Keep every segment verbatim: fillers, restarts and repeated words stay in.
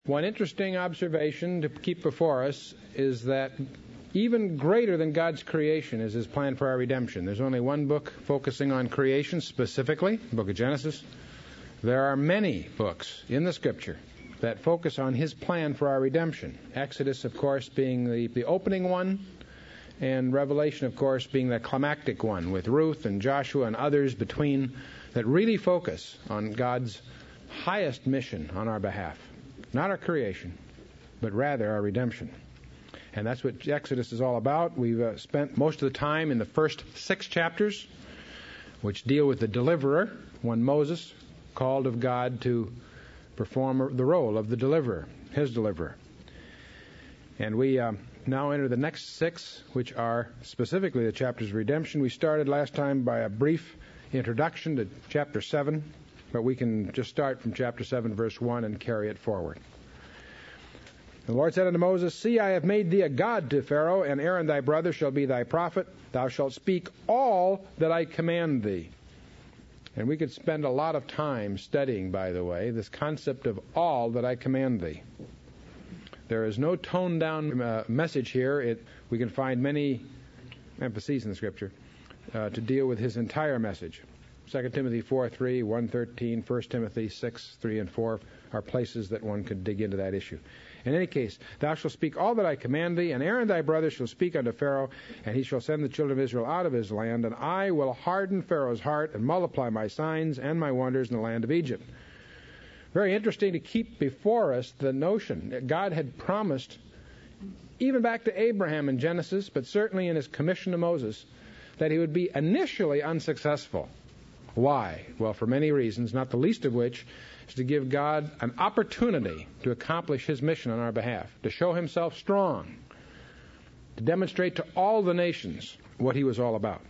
One interesting observation to keep before us is that even greater than God's creation is His plan for our redemption. There's only one book focusing on creation specifically, the book of Genesis. There are many books in the Scripture that focus on His plan for our redemption. Exodus, of course, being the, the opening one, and Revelation, of course, being the climactic one, with Ruth and Joshua and others between that really focus on God's highest mission on our behalf. Not our creation, but rather our redemption. And that's what Exodus is all about. We've uh, spent most of the time in the first six chapters, which deal with the deliverer, one Moses, called of God to perform the role of the deliverer, his deliverer. And we uh, now enter the next six, which are specifically the chapters of redemption. We started last time by a brief introduction to chapter seven, but we can just start from chapter seven, verse one, and carry it forward. The Lord said unto Moses, See, I have made thee a god to Pharaoh, and Aaron thy brother shall be thy prophet. Thou shalt speak all that I command thee. And we could spend a lot of time studying, by the way, this concept of all that I command thee. There is no toned-down uh, message here. It, we can find many emphases in the Scripture uh, to deal with his entire message. Second Timothy four three, one thirteen, First Timothy six three and four are places that one could dig into that issue. In any case, thou shalt speak all that I command thee, and Aaron thy brother shall speak unto Pharaoh, and he shall send the children of Israel out of his land, and I will harden Pharaoh's heart, and multiply my signs and my wonders in the land of Egypt. Very interesting to keep before us the notion that God had promised, even back to Abraham in Genesis, but certainly in his commission to Moses, that he would be initially unsuccessful. Why? Well, for many reasons, not the least of which is to give God an opportunity to accomplish his mission on our behalf, to show himself strong, to demonstrate to all the nations what he was all about.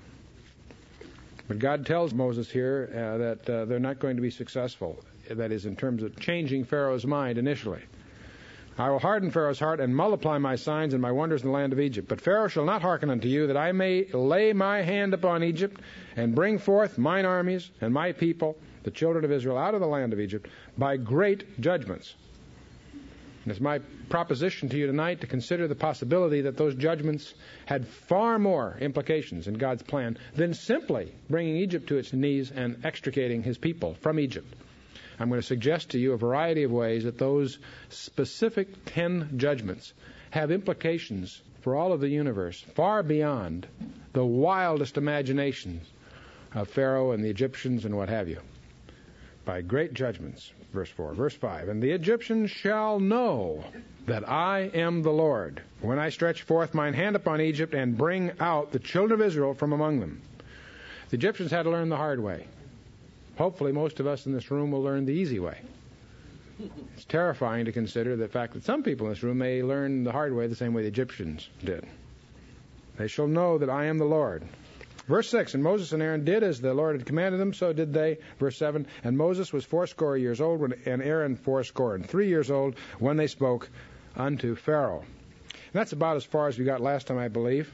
But God tells Moses here uh, that uh, they're not going to be successful, that is, in terms of changing Pharaoh's mind initially. I will harden Pharaoh's heart and multiply my signs and my wonders in the land of Egypt. But Pharaoh shall not hearken unto you, that I may lay my hand upon Egypt and bring forth mine armies and my people, the children of Israel, out of the land of Egypt by great judgments. And it's my proposition to you tonight to consider the possibility that those judgments had far more implications in God's plan than simply bringing Egypt to its knees and extricating his people from Egypt. I'm going to suggest to you a variety of ways that those specific ten judgments have implications for all of the universe far beyond the wildest imaginations of Pharaoh and the Egyptians and what have you. By great judgments, verse four. Verse five, and the Egyptians shall know that I am the Lord, when I stretch forth mine hand upon Egypt and bring out the children of Israel from among them. The Egyptians had to learn the hard way. Hopefully most of us in this room will learn the easy way. It's terrifying to consider the fact that some people in this room may learn the hard way the same way the Egyptians did. They shall know that I am the Lord. Verse six, and Moses and Aaron did as the Lord had commanded them, so did they. Verse seven, and Moses was fourscore years old, when, and Aaron fourscore and three years old, when they spoke unto Pharaoh. And that's about as far as we got last time, I believe.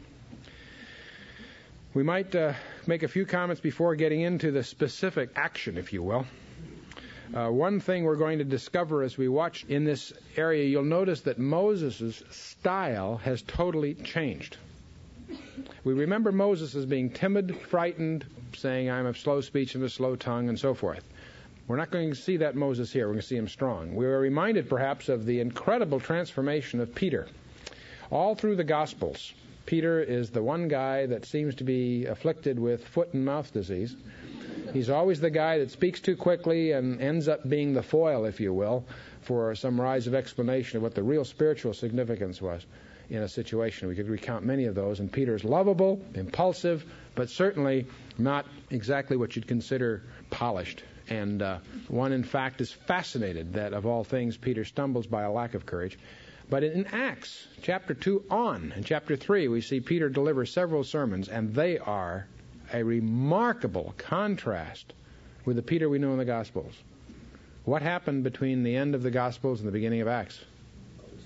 We might uh, make a few comments before getting into the specific action, if you will. Uh, one thing we're going to discover as we watch in this area, you'll notice that Moses' style has totally changed. We remember Moses as being timid, frightened, saying, I'm of slow speech and of slow tongue, and so forth. We're not going to see that Moses here. We're going to see him strong. We are reminded, perhaps, of the incredible transformation of Peter. All through the Gospels, Peter is the one guy that seems to be afflicted with foot and mouth disease. He's always the guy that speaks too quickly and ends up being the foil, if you will, for some rise of explanation of what the real spiritual significance was in a situation. We could recount many of those. And Peter is lovable, impulsive, but certainly not exactly what you'd consider polished. And uh, one, in fact, is fascinated that, of all things, Peter stumbles by a lack of courage. But in Acts, chapter two on, and chapter three, we see Peter deliver several sermons, and they are a remarkable contrast with the Peter we know in the Gospels. What happened between the end of the Gospels and the beginning of Acts?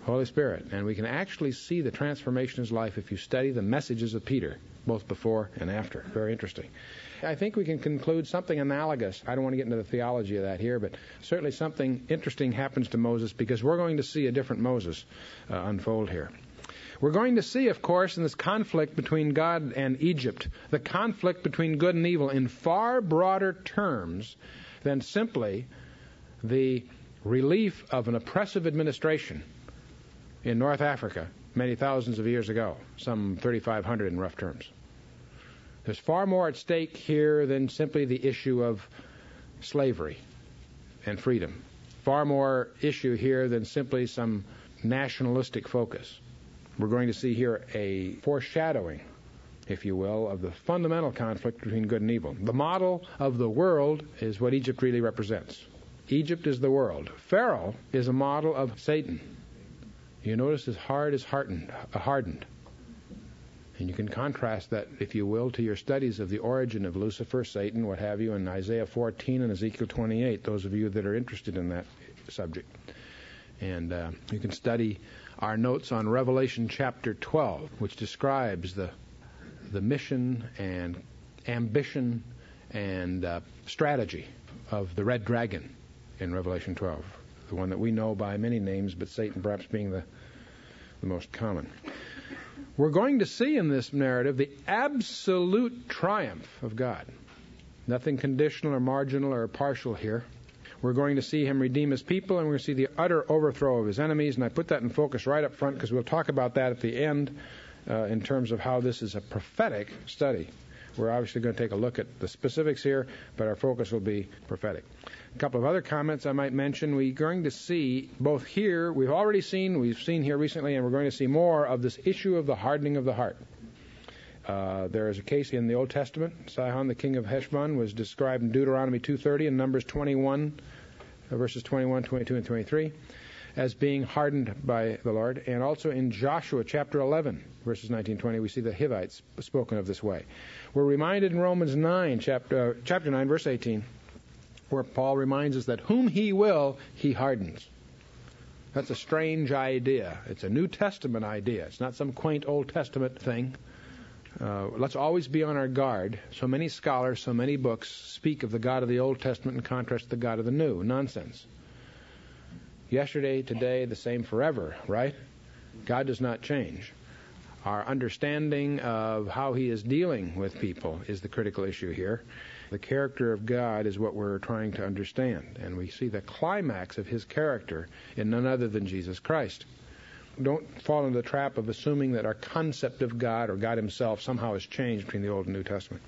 Holy Spirit. And we can actually see the transformation in his life if you study the messages of Peter, both before and after. Very interesting. I think we can conclude something analogous. I don't want to get into the theology of that here, but certainly something interesting happens to Moses because we're going to see a different Moses uh, unfold here. We're going to see, of course, in this conflict between God and Egypt, the conflict between good and evil in far broader terms than simply the relief of an oppressive administration in North Africa many thousands of years ago, some thirty-five hundred in rough terms. There's far more at stake here than simply the issue of slavery and freedom. Far more issue here than simply some nationalistic focus. We're going to see here a foreshadowing, if you will, of the fundamental conflict between good and evil. The model of the world is what Egypt really represents. Egypt is the world. Pharaoh is a model of Satan. You notice his heart is hardened, hardened. And you can contrast that, if you will, to your studies of the origin of Lucifer, Satan, what have you, in Isaiah fourteen and Ezekiel twenty-eight, those of you that are interested in that subject. And uh, you can study our notes on Revelation chapter twelve, which describes the the mission and ambition and uh, strategy of the red dragon in Revelation twelve, the one that we know by many names, but Satan perhaps being the, the most common. We're going to see in this narrative the absolute triumph of God. Nothing conditional or marginal or partial here. We're going to see him redeem his people, and we're going to see the utter overthrow of his enemies. And I put that in focus right up front because we'll talk about that at the end uh, in terms of how this is a prophetic study. We're obviously going to take a look at the specifics here, but our focus will be prophetic. A couple of other comments I might mention. We're going to see both here, we've already seen, we've seen here recently, and we're going to see more of this issue of the hardening of the heart. Uh, there is a case in the Old Testament. Sihon, the king of Heshbon, was described in Deuteronomy two thirty and Numbers twenty-one, uh, verses twenty-one, twenty-two, and twenty-three, as being hardened by the Lord. And also in Joshua chapter eleven, verses nineteen, twenty, we see the Hivites spoken of this way. We're reminded in Romans nine, chapter, uh, chapter nine, verse eighteen, where Paul reminds us that whom he will, he hardens. That's a strange idea. It's a New Testament idea. It's not some quaint Old Testament thing. Uh, let's always be on our guard. So many scholars, so many books speak of the God of the Old Testament in contrast to the God of the New. Nonsense. Yesterday, today, the same forever, right? God does not change. Our understanding of how he is dealing with people is the critical issue here. The character of God is what we're trying to understand. And we see the climax of his character in none other than Jesus Christ. Don't fall into the trap of assuming that our concept of God or God himself somehow has changed between the Old and New Testament.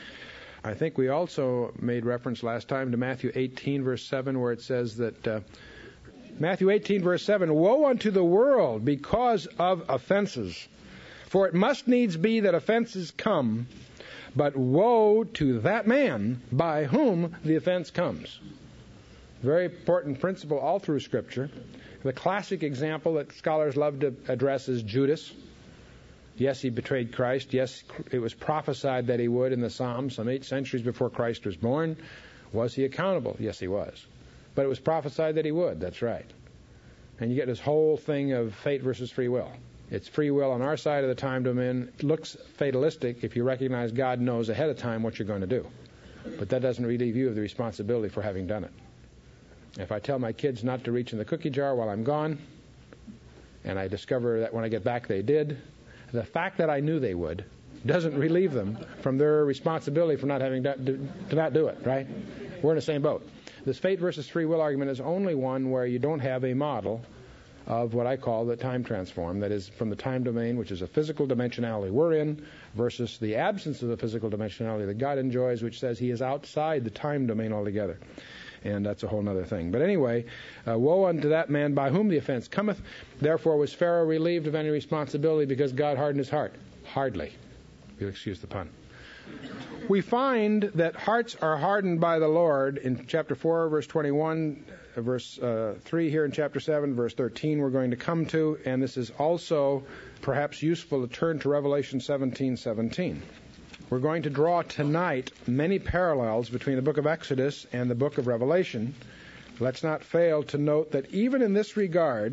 I think we also made reference last time to Matthew eighteen, verse seven, where it says that, uh, Matthew eighteen, verse seven, "Woe unto the world because of offenses. For it must needs be that offenses come, but woe to that man by whom the offense comes." Very important principle all through Scripture. The classic example that scholars love to address is Judas. Yes, he betrayed Christ. Yes, it was prophesied that he would in the Psalms some eight centuries before Christ was born. Was he accountable? Yes, he was. But it was prophesied that he would. That's right. And you get this whole thing of fate versus free will. It's free will on our side of the time domain. It looks fatalistic if you recognize God knows ahead of time what you're going to do. But that doesn't relieve you of the responsibility for having done it. If I tell my kids not to reach in the cookie jar while I'm gone, and I discover that when I get back they did, the fact that I knew they would doesn't relieve them from their responsibility for not having done, to not do it, right? We're in the same boat. This fate versus free will argument is only one where you don't have a model of what I call the time transform, that is from the time domain, which is a physical dimensionality we're in, versus the absence of the physical dimensionality that God enjoys, which says he is outside the time domain altogether. And that's a whole other thing. But anyway, uh, woe unto that man by whom the offense cometh. Therefore was Pharaoh relieved of any responsibility because God hardened his heart? Hardly. You'll excuse the pun. We find that hearts are hardened by the Lord in chapter four, verse twenty-one, verse uh, three here in chapter seven, verse thirteen we're going to come to. And this is also perhaps useful to turn to Revelation seventeen seventeen. We're going to draw tonight many parallels between the book of Exodus and the book of Revelation. Let's not fail to note that even in this regard,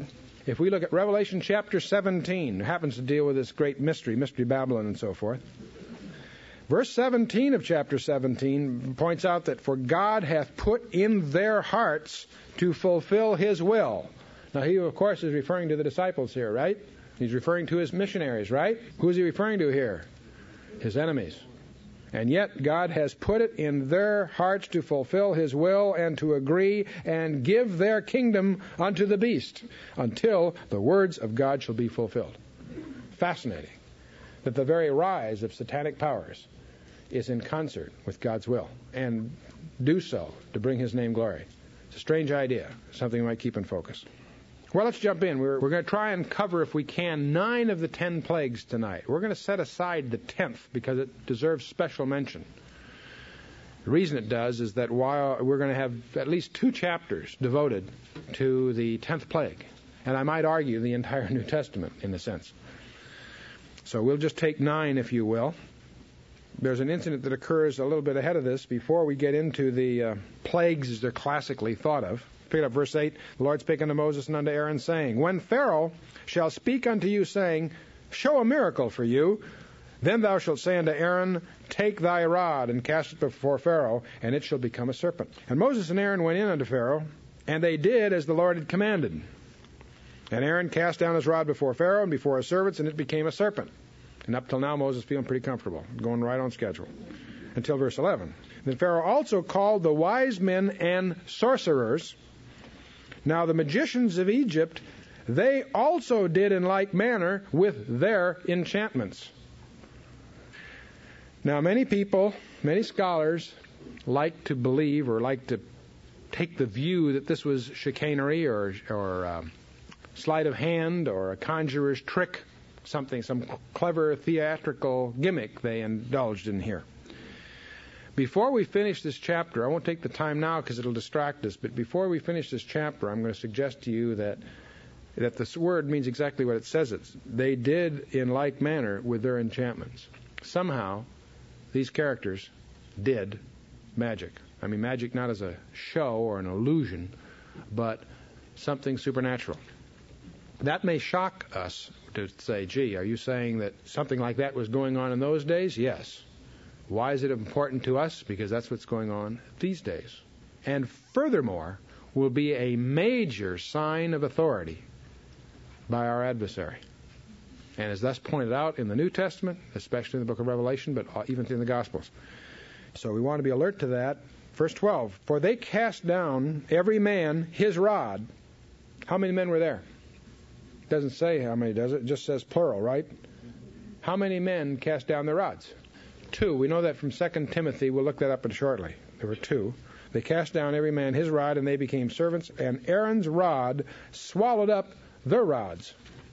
If we look at Revelation chapter seventeen, it happens to deal with this great mystery, Mystery Babylon and so forth. Verse seventeen of chapter seventeen points out that, for God hath put in their hearts to fulfill his will. Now he, of course, is referring to the disciples here, right? He's referring to his missionaries, right? Who is he referring to here? His enemies. And yet God has put it in their hearts to fulfill his will and to agree and give their kingdom unto the beast until the words of God shall be fulfilled. Fascinating that the very rise of satanic powers is in concert with God's will and do so to bring his name glory. It's a strange idea, something we might keep in focus. Well, let's jump in. We're, we're going to try and cover, if we can, nine of the ten plagues tonight. We're going to set aside the tenth because it deserves special mention. The reason it does is that while we're going to have at least two chapters devoted to the tenth plague, and I might argue the entire New Testament in a sense. So we'll just take nine, if you will. There's an incident that occurs a little bit ahead of this before we get into the uh, plagues as they're classically thought of. Pick up verse eight. The Lord spake unto Moses and unto Aaron, saying, When Pharaoh shall speak unto you, saying, Show a miracle for you, then thou shalt say unto Aaron, Take thy rod, and cast it before Pharaoh, and it shall become a serpent. And Moses and Aaron went in unto Pharaoh, and they did as the Lord had commanded. And Aaron cast down his rod before Pharaoh and before his servants, and it became a serpent. And up till now, Moses feeling pretty comfortable, going right on schedule, until verse eleven. Then Pharaoh also called the wise men and sorcerers. Now the magicians of Egypt, they also did in like manner with their enchantments. Now many people, many scholars, like to believe or like to take the view that this was chicanery or, or um, sleight of hand or a conjurer's trick, something, some clever theatrical gimmick they indulged in here. Before we finish this chapter, I won't take the time now because it'll distract us, but before we finish this chapter, I'm going to suggest to you that that this word means exactly what it says it's. They did in like manner with their enchantments. Somehow, these characters did magic. I mean, magic not as a show or an illusion, but something supernatural. That may shock us to say, gee, are you saying that something like that was going on in those days? Yes. Why is it important to us? Because that's what's going on these days. And furthermore, will be a major sign of authority by our adversary. And is thus pointed out in the New Testament, especially in the book of Revelation, but even in the Gospels. So we want to be alert to that. Verse twelve, For they cast down every man his rod. How many men were there? It doesn't say how many, does it? It just says plural, right? How many men cast down their rods? Two. We know that from Second Timothy. We'll look that up shortly. There were two. They cast down every man his rod, and they became servants. And Aaron's rod swallowed up their rods.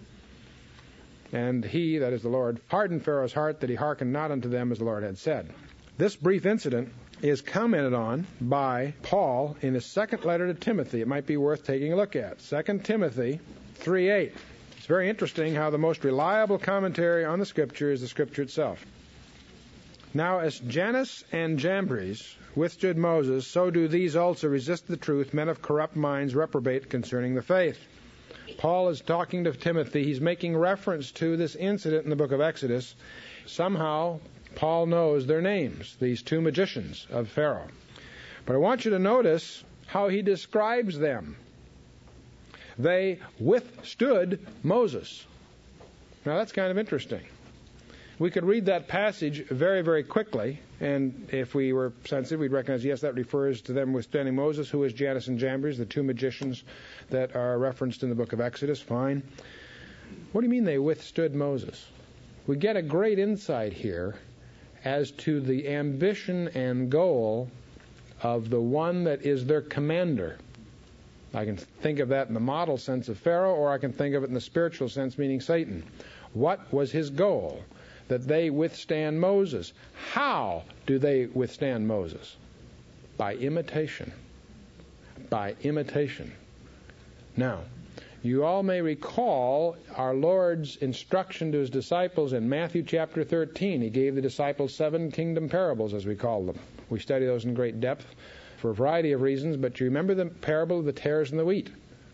And he, that is the Lord, hardened Pharaoh's heart that he hearkened not unto them as the Lord had said. This brief incident is commented on by Paul in his second letter to Timothy. It might be worth taking a look at. Second Timothy three eight. It's very interesting how the most reliable commentary on the Scripture is the Scripture itself. Now, as Jannes and Jambres withstood Moses, so do these also resist the truth. Men of corrupt minds reprobate concerning the faith. Paul is talking to Timothy. He's making reference to this incident in the book of Exodus. Somehow, Paul knows their names, these two magicians of Pharaoh. But I want you to notice how he describes them. They withstood Moses. Now, that's kind of interesting. We could read that passage very, very quickly, and if we were sensitive, we'd recognize, yes, that refers to them withstanding Moses, who is Jannes and Jambres, the two magicians that are referenced in the book of Exodus. Fine. What do you mean they withstood Moses? We get a great insight here as to the ambition and goal of the one that is their commander. I can think of that in the model sense of Pharaoh, or I can think of it in the spiritual sense, meaning Satan. What was his goal? That they withstand Moses. How do they withstand Moses? By imitation. By imitation. Now, you all may recall our Lord's instruction to his disciples in Matthew chapter thirteen. He gave the disciples seven kingdom parables, as we call them. We study those in great depth for a variety of reasons, but you remember the parable of the tares and the wheat.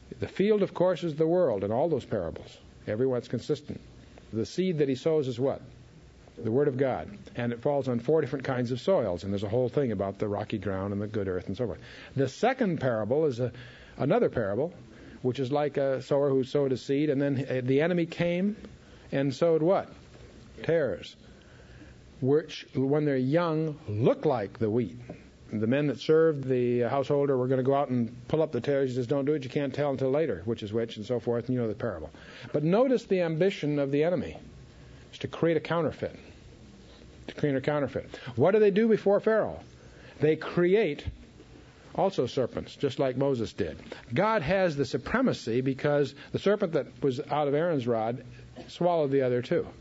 The field, of course, is the world in all those parables. Everyone's consistent. The seed that he sows is what? The Word of God. And it falls on four different kinds of soils. And there's a whole thing about the rocky ground and the good earth and so forth. The second parable is a, another parable, which is like a sower who sowed a seed. And then the enemy came and sowed what? Tares. Which, when they're young, look like the wheat. The men that served the householder were going to go out and pull up the tares. He says, don't do it. You can't tell until later which is which and so forth. And you know the parable. But notice the ambition of the enemy is to create a counterfeit. To create a counterfeit. What do they do before Pharaoh? They create also serpents, just like Moses did. God has the supremacy because the serpent that was out of Aaron's rod swallowed the other two.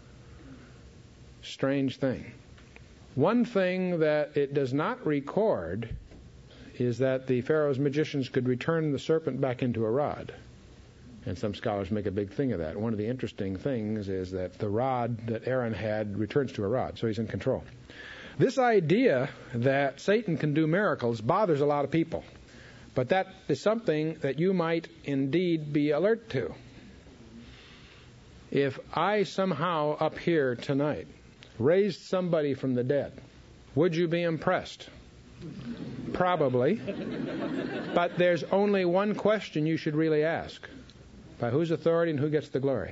Strange thing. One thing that it does not record is that the Pharaoh's magicians could return the serpent back into a rod. And some scholars make a big thing of that. One of the interesting things is that the rod that Aaron had returns to a rod, so he's in control. This idea that Satan can do miracles bothers a lot of people. But that is something that you might indeed be alert to. If I somehow up here tonight raised somebody from the dead, would you be impressed? Probably. But there's only one question you should really ask. By whose authority and who gets the glory?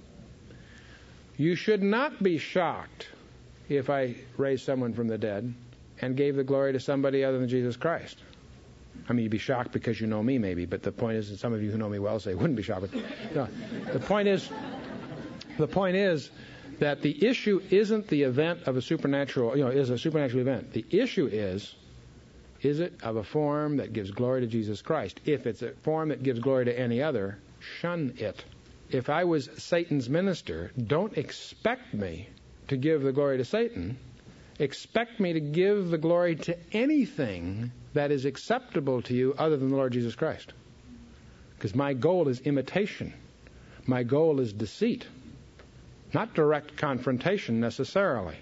You should not be shocked if I raised someone from the dead and gave the glory to somebody other than Jesus Christ. I mean, you'd be shocked because you know me maybe, but the point is that some of you who know me well say wouldn't be shocked. But, no, the point is, the point is, that the issue isn't the event of a supernatural, you know, is a supernatural event. The issue is, is it of a form that gives glory to Jesus Christ? If it's a form that gives glory to any other, shun it. If I was Satan's minister, don't expect me to give the glory to Satan. Expect me to give the glory to anything that is acceptable to you other than the Lord Jesus Christ. Because my goal is imitation. My goal is deceit. Not direct confrontation necessarily.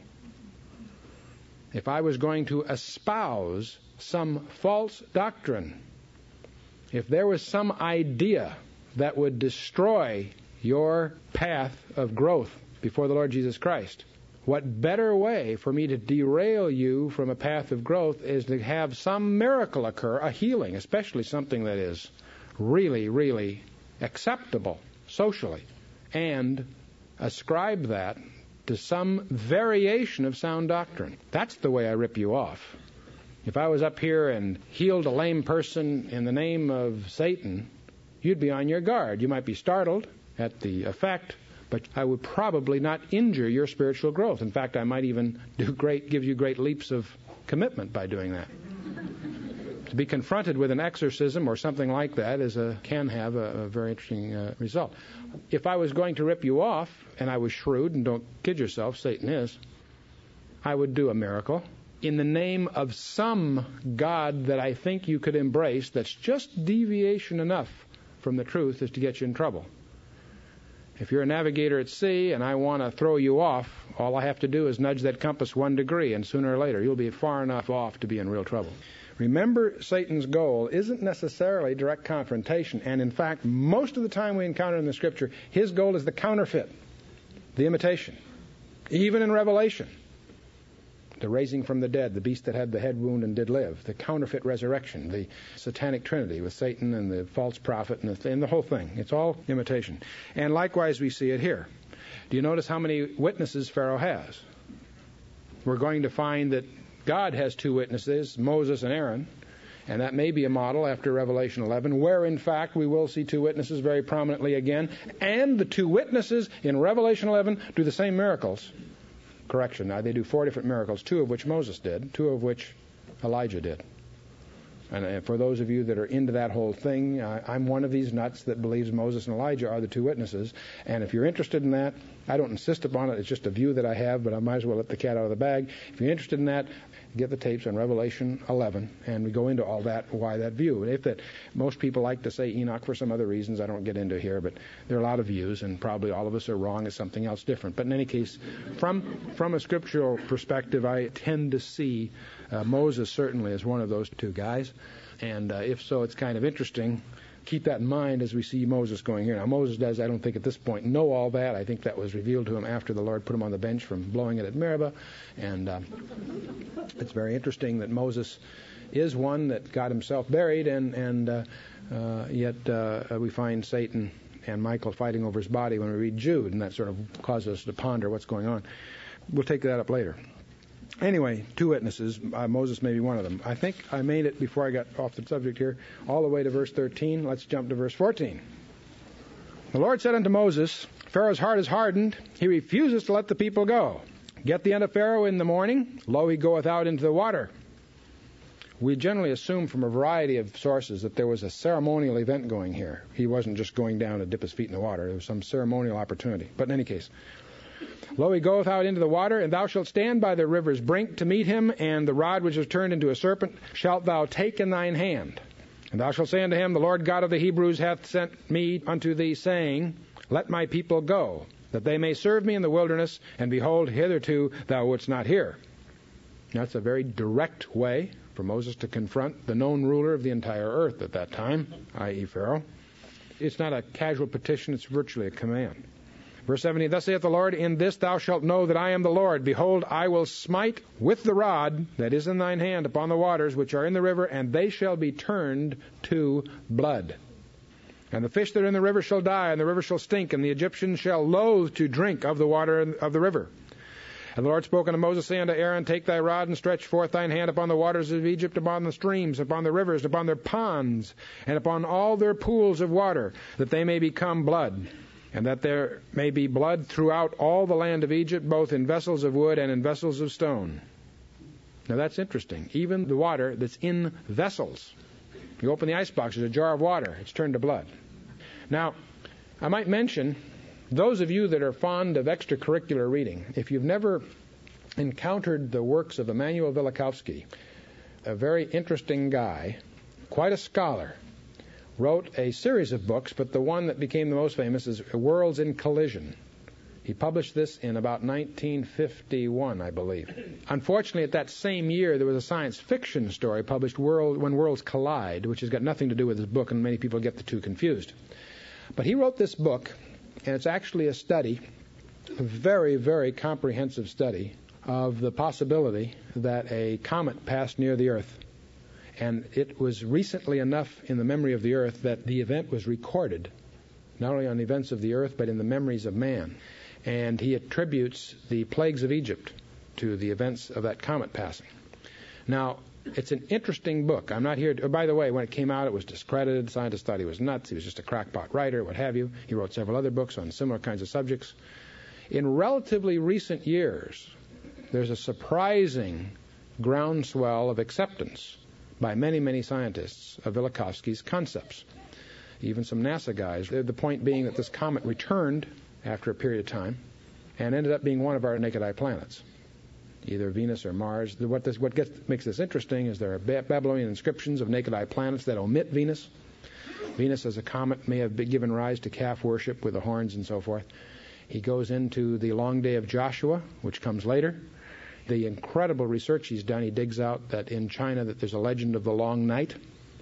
If I was going to espouse some false doctrine, if there was some idea that would destroy your path of growth before the Lord Jesus Christ, what better way for me to derail you from a path of growth is to have some miracle occur, a healing, especially something that is really, really acceptable socially, and ascribe that to some variation of sound doctrine. That's the way I rip you off. If I was up here and healed a lame person in the name of Satan, you'd be on your guard. You might be startled at the effect, but I would probably not injure your spiritual growth. In fact, I might even do great, give you great leaps of commitment by doing that. To be confronted with an exorcism or something like that is a, can have a, a very interesting uh, result. If I was going to rip you off, and I was shrewd, and don't kid yourself, Satan is, I would do a miracle in the name of some God that I think you could embrace that's just deviation enough from the truth as to get you in trouble. If you're a navigator at sea and I want to throw you off, all I have to do is nudge that compass one degree, and sooner or later you'll be far enough off to be in real trouble. Remember, Satan's goal isn't necessarily direct confrontation, and in fact, most of the time we encounter in the Scripture, his goal is the counterfeit, the imitation. Even in Revelation, the raising from the dead, the beast that had the head wound and did live, the counterfeit resurrection, the satanic trinity with Satan and the false prophet and the, and the whole thing. It's all imitation. And likewise, we see it here. Do you notice how many witnesses Pharaoh has? We're going to find that God has two witnesses, Moses and Aaron, and that may be a model after Revelation eleven, where in fact we will see two witnesses very prominently again, and the two witnesses in Revelation eleven do the same miracles. Correction, now they do four different miracles, two of which Moses did, two of which Elijah did. And for those of you that are into that whole thing, I'm one of these nuts that believes Moses and Elijah are the two witnesses. And if you're interested in that, I don't insist upon it. It's just a view that I have, but I might as well let the cat out of the bag. If you're interested in that, get the tapes on Revelation eleven, and we go into all that, why that view. If that, most people like to say Enoch for some other reasons I don't get into here, but there are a lot of views, and probably all of us are wrong at something else different. But in any case, from from a scriptural perspective, I tend to see uh, Moses certainly as one of those two guys. And uh, if so, it's kind of interesting keep that in mind as we see Moses going here. Now, Moses does, I don't think at this point, know all that. I think that was revealed to him after the Lord put him on the bench from blowing it at Meribah. And um, it's very interesting that Moses is one that God himself buried, and, and uh, uh, yet uh, we find Satan and Michael fighting over his body when we read Jude, and that sort of causes us to ponder what's going on. We'll take that up later. Anyway, two witnesses. Uh, Moses may be one of them. I think I made it before I got off the subject here, all the way to verse thirteen. Let's jump to verse fourteen. The Lord said unto Moses, Pharaoh's heart is hardened. He refuses to let the people go. Get thee unto Pharaoh in the morning. Lo, he goeth out into the water. We generally assume from a variety of sources that there was a ceremonial event going here. He wasn't just going down to dip his feet in the water. There was some ceremonial opportunity. But in any case, lo, he goeth out into the water, and thou shalt stand by the river's brink to meet him, and the rod which is turned into a serpent shalt thou take in thine hand. And thou shalt say unto him, The Lord God of the Hebrews hath sent me unto thee, saying, Let my people go, that they may serve me in the wilderness, and behold, hitherto thou wouldst not hear. That's a very direct way for Moses to confront the known ruler of the entire earth at that time, that is. Pharaoh. It's not a casual petition, it's virtually a command. Verse seventeen, Thus saith the Lord, In this thou shalt know that I am the Lord. Behold, I will smite with the rod that is in thine hand upon the waters which are in the river, and they shall be turned to blood. And the fish that are in the river shall die, and the river shall stink, and the Egyptians shall loathe to drink of the water of the river. And the Lord spoke unto Moses, saying unto Aaron, Take thy rod and stretch forth thine hand upon the waters of Egypt, upon the streams, upon the rivers, upon their ponds, and upon all their pools of water, that they may become blood. And that there may be blood throughout all the land of Egypt, both in vessels of wood and in vessels of stone. Now that's interesting. Even the water that's in vessels. You open the icebox, there's a jar of water. It's turned to blood. Now, I might mention, those of you that are fond of extracurricular reading, if you've never encountered the works of Emanuel Velikovsky, a very interesting guy, quite a scholar, wrote a series of books, but the one that became the most famous is Worlds in Collision. He published this in about nineteen fifty-one, I believe. Unfortunately, at that same year, there was a science fiction story published, World, When Worlds Collide, which has got nothing to do with his book, and many people get the two confused. But he wrote this book, and it's actually a study, a very, very comprehensive study, of the possibility that a comet passed near the Earth. And it was recently enough in the memory of the earth that the event was recorded, not only on the events of the earth, but in the memories of man. And he attributes the plagues of Egypt to the events of that comet passing. Now, it's an interesting book. I'm not here to, oh, by the way, when it came out, it was discredited. Scientists thought he was nuts. He was just a crackpot writer, what have you. He wrote several other books on similar kinds of subjects. In relatively recent years, there's a surprising groundswell of acceptance by many, many scientists of Velikovsky's concepts. Even some NASA guys. The point being that this comet returned after a period of time and ended up being one of our naked-eye planets, either Venus or Mars. What, this, what gets, makes this interesting is there are Babylonian inscriptions of naked-eye planets that omit Venus. Venus as a comet may have been given rise to calf worship with the horns and so forth. He goes into the long day of Joshua, which comes later. The incredible research he's done, he digs out that in China that there's a legend of the long night.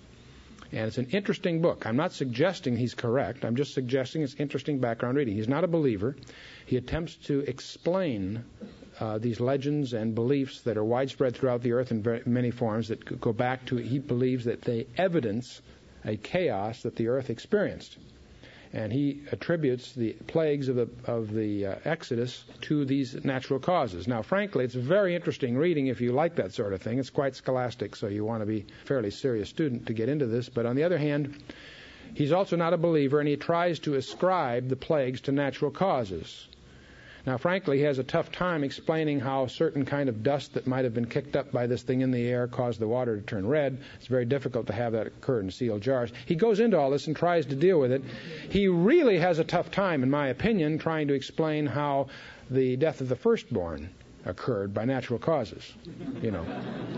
And it's an interesting book. I'm not suggesting he's correct. I'm just suggesting it's interesting background reading. He's not a believer. He attempts to explain uh, these legends and beliefs that are widespread throughout the earth in very many forms that go back to, he believes that they evidence a chaos that the earth experienced. And he attributes the plagues of the of the uh, Exodus to these natural causes. Now, frankly, it's very interesting reading if you like that sort of thing. It's quite scholastic, so you want to be a fairly serious student to get into this. But on the other hand, he's also not a believer, and he tries to ascribe the plagues to natural causes. Now, frankly, he has a tough time explaining how certain kind of dust that might have been kicked up by this thing in the air caused the water to turn red. It's very difficult to have that occur in sealed jars. He goes into all this and tries to deal with it. He really has a tough time, in my opinion, trying to explain how the death of the firstborn occurred by natural causes. You know,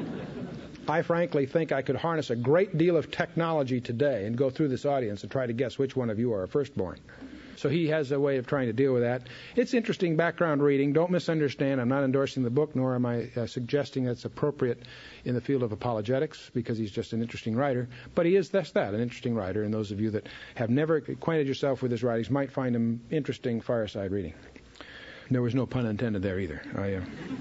I frankly think I could harness a great deal of technology today and go through this audience and try to guess which one of you are a firstborn. So he has a way of trying to deal with that. It's interesting background reading. Don't misunderstand. I'm not endorsing the book, nor am I uh, suggesting it's appropriate in the field of apologetics, because he's just an interesting writer. But he is, that's that, an interesting writer. And those of you that have never acquainted yourself with his writings might find him interesting fireside reading. There was no pun intended there either. I, uh...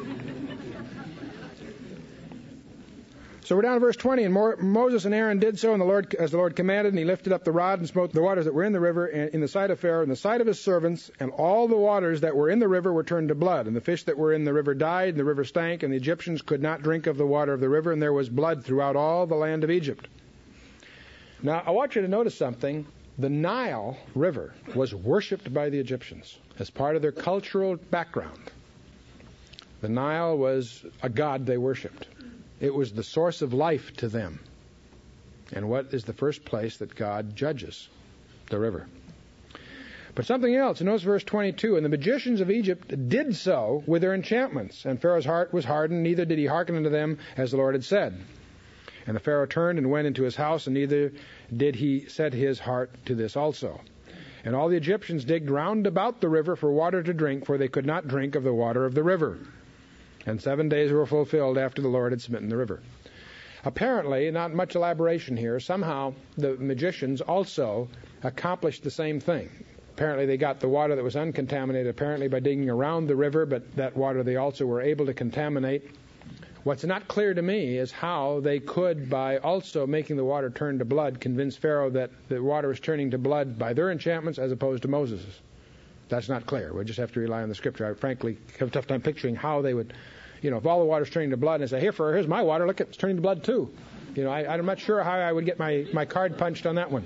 So we're down to verse twenty, and Mo- Moses and Aaron did so, and the Lord, as the Lord commanded, and he lifted up the rod and smote the waters that were in the river in the sight of Pharaoh, in the sight of his servants, and all the waters that were in the river were turned to blood, and the fish that were in the river died, and the river stank, and the Egyptians could not drink of the water of the river, and there was blood throughout all the land of Egypt. Now, I want you to notice something. The Nile River was worshipped by the Egyptians as part of their cultural background. The Nile was a god they worshipped. It was the source of life to them. And what is the first place that God judges? The river. But something else. Notice verse twenty-two. And the magicians of Egypt did so with their enchantments. And Pharaoh's heart was hardened, neither did he hearken unto them as the Lord had said. And the Pharaoh turned and went into his house, and neither did he set his heart to this also. And all the Egyptians digged round about the river for water to drink, for they could not drink of the water of the river. And seven days were fulfilled after the Lord had smitten the river. Apparently, not much elaboration here, somehow the magicians also accomplished the same thing. Apparently they got the water that was uncontaminated, apparently by digging around the river, but that water they also were able to contaminate. What's not clear to me is how they could, by also making the water turn to blood, convince Pharaoh that the water was turning to blood by their enchantments as opposed to Moses's. That's not clear. We just have to rely on the Scripture. I frankly have a tough time picturing how they would, you know, if all the water's turning to blood, and say, here, for here's my water, look, it's turning to blood too. You know, I, I'm not sure how I would get my, my card punched on that one.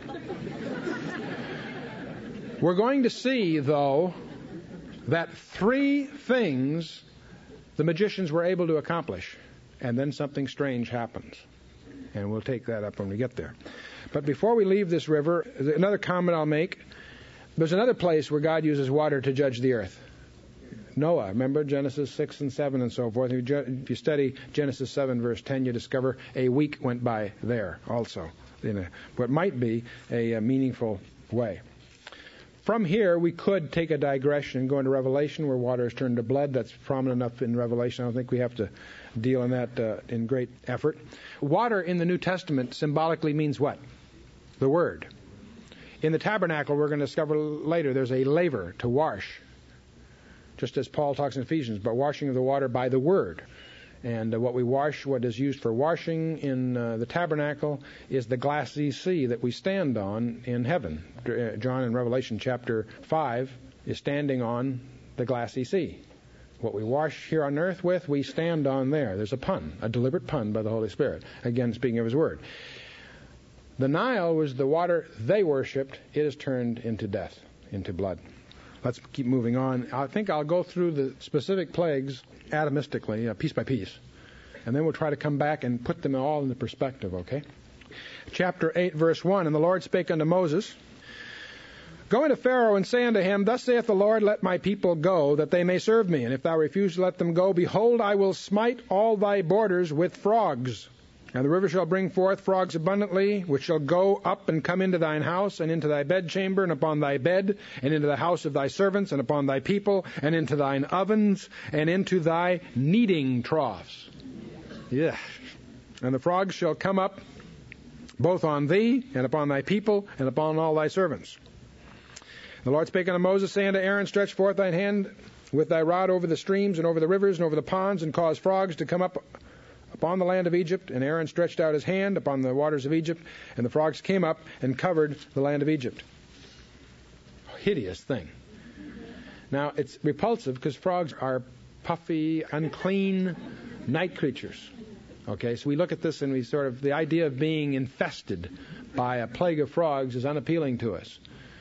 We're going to see, though, that three things the magicians were able to accomplish, and then something strange happens. And we'll take that up when we get there. But before we leave this river, another comment I'll make. There's another place where God uses water to judge the earth. Noah, remember Genesis six and seven and so forth. If you study Genesis seven, verse ten, you discover a week went by there also, in a, what might be a, a meaningful way. From here, we could take a digression and go into Revelation, where water is turned to blood. That's prominent enough in Revelation. I don't think we have to deal in that uh, in great effort. Water in the New Testament symbolically means what? The Word. In the tabernacle, we're going to discover later, there's a laver, to wash. Just as Paul talks in Ephesians, but washing of the water by the Word. And uh, what we wash, what is used for washing in uh, the tabernacle, is the glassy sea that we stand on in heaven. Uh, John in Revelation chapter five is standing on the glassy sea. What we wash here on earth with, we stand on there. There's a pun, a deliberate pun by the Holy Spirit. Again, speaking of His Word. The Nile was the water they worshipped. It has turned into death, into blood. Let's keep moving on. I think I'll go through the specific plagues atomistically, uh, piece by piece, and then we'll try to come back and put them all into perspective, okay? Chapter eight, verse one, And the Lord spake unto Moses, Go into Pharaoh and say unto him, Thus saith the Lord, Let my people go, that they may serve me. And if thou refuse to let them go, behold, I will smite all thy borders with frogs. And the river shall bring forth frogs abundantly, which shall go up and come into thine house, and into thy bedchamber, and upon thy bed, and into the house of thy servants, and upon thy people, and into thine ovens, and into thy kneading troughs. Yeah. And the frogs shall come up both on thee, and upon thy people, and upon all thy servants. The Lord spake unto Moses, saying unto Aaron, Stretch forth thine hand with thy rod over the streams, and over the rivers, and over the ponds, and cause frogs to come up upon the land of Egypt. And Aaron stretched out his hand upon the waters of Egypt, and the frogs came up and covered the land of Egypt. Hideous thing. Now, it's repulsive because frogs are puffy, unclean night creatures. Okay, so we look at this and we sort of, the idea of being infested by a plague of frogs is unappealing to us.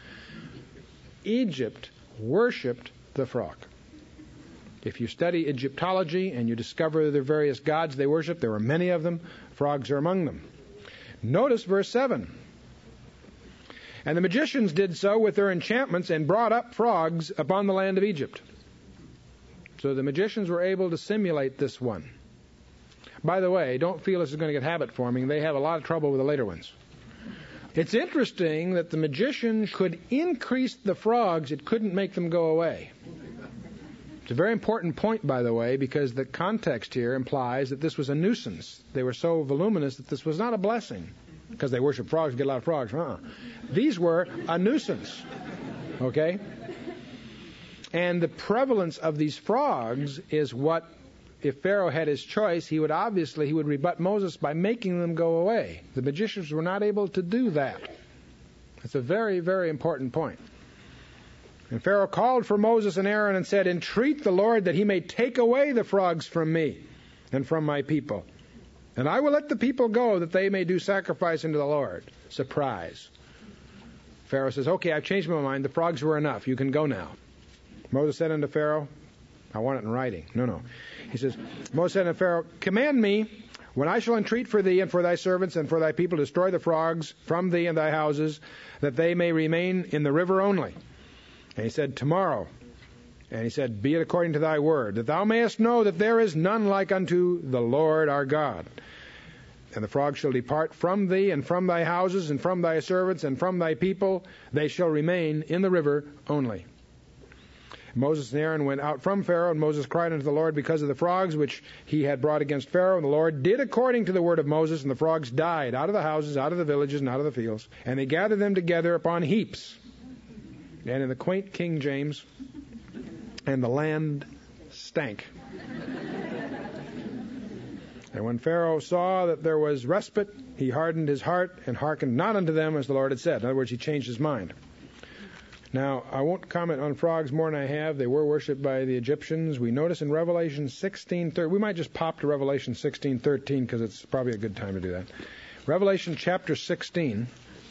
Egypt worshipped the frog. If you study Egyptology and you discover the various gods they worship, there are many of them. Frogs are among them. Notice verse seven. And the magicians did so with their enchantments and brought up frogs upon the land of Egypt. So the magicians were able to simulate this one. By the way, don't feel this is going to get habit forming. They have a lot of trouble with the later ones. It's interesting that the magician could increase the frogs. It couldn't make them go away. It's a very important point, by the way, because the context here implies that this was a nuisance. They were so voluminous that this was not a blessing, because they worship frogs, get a lot of frogs. Uh-uh. These were a nuisance. Okay? And the prevalence of these frogs is what, if Pharaoh had his choice, he would obviously, he would rebut Moses by making them go away. The magicians were not able to do that. It's a very, very important point. And Pharaoh called for Moses and Aaron and said, "Entreat the Lord that he may take away the frogs from me and from my people. And I will let the people go that they may do sacrifice unto the Lord." Surprise. Pharaoh says, "Okay, I've changed my mind. The frogs were enough. You can go now." Moses said unto Pharaoh, I want it in writing. No, no. He says, Moses said unto Pharaoh, "Command me, when I shall entreat for thee and for thy servants and for thy people, to destroy the frogs from thee and thy houses, that they may remain in the river only." And he said, "Tomorrow." And he said, "Be it according to thy word, that thou mayest know that there is none like unto the Lord our God. And the frogs shall depart from thee and from thy houses and from thy servants and from thy people. They shall remain in the river only." Moses and Aaron went out from Pharaoh, and Moses cried unto the Lord because of the frogs which he had brought against Pharaoh. And the Lord did according to the word of Moses, and the frogs died out of the houses, out of the villages, and out of the fields. And they gathered them together upon heaps. And in the quaint King James, and the land stank. And when Pharaoh saw that there was respite, he hardened his heart and hearkened not unto them as the Lord had said. In other words, he changed his mind. Now, I won't comment on frogs more than I have. They were worshipped by the Egyptians. We notice in Revelation sixteen thirteen, we might just pop to Revelation sixteen thirteen because it's probably a good time to do that. Revelation chapter sixteen,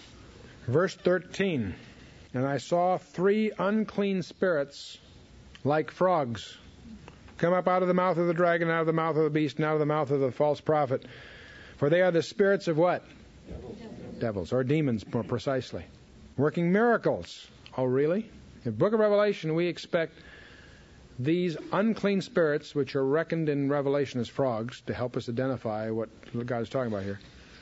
verse thirteen. "And I saw three unclean spirits like frogs come up out of the mouth of the dragon, out of the mouth of the beast, and out of the mouth of the false prophet. For they are the spirits of what? Devils, Devils or demons, more precisely. Working miracles." Oh, really? In the book of Revelation, we expect these unclean spirits, which are reckoned in Revelation as frogs, to help us identify what God is talking about here,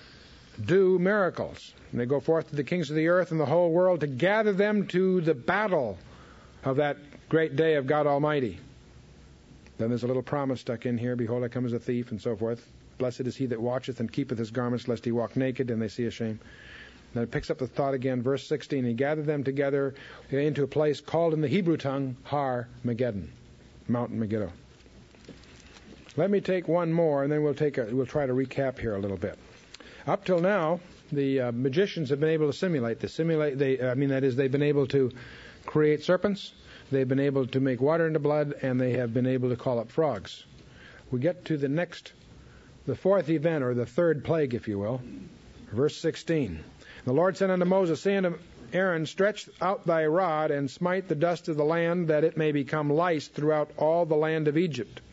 do miracles. And they go forth to the kings of the earth and the whole world to gather them to the battle of that great day of God Almighty. Then there's a little promise stuck in here. "Behold, I come as a thief," and so forth. "Blessed is he that watcheth and keepeth his garments, lest he walk naked, and they see a shame." Then it picks up the thought again, verse sixteen. "He gathered them together into a place called in the Hebrew tongue Har Megiddon," Mount Megiddo. Let me take one more, and then we'll take a, we'll try to recap here a little bit. Up till now, the uh, magicians have been able to simulate this. Simulate, they, I mean, that is, they've been able to create serpents, they've been able to make water into blood, and they have been able to call up frogs. We get to the next, the fourth event, or the third plague, if you will. Verse sixteen. "The Lord said unto Moses, say unto Aaron, stretch out thy rod, and smite the dust of the land, that it may become lice throughout all the land of Egypt.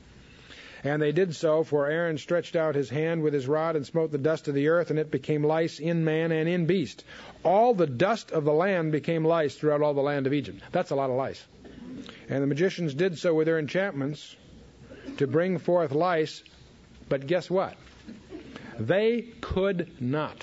And they did so, for Aaron stretched out his hand with his rod, and smote the dust of the earth, and it became lice in man and in beast. All the dust of the land became lice throughout all the land of Egypt." That's a lot of lice. "And the magicians did so with their enchantments to bring forth lice, but guess what? They could not."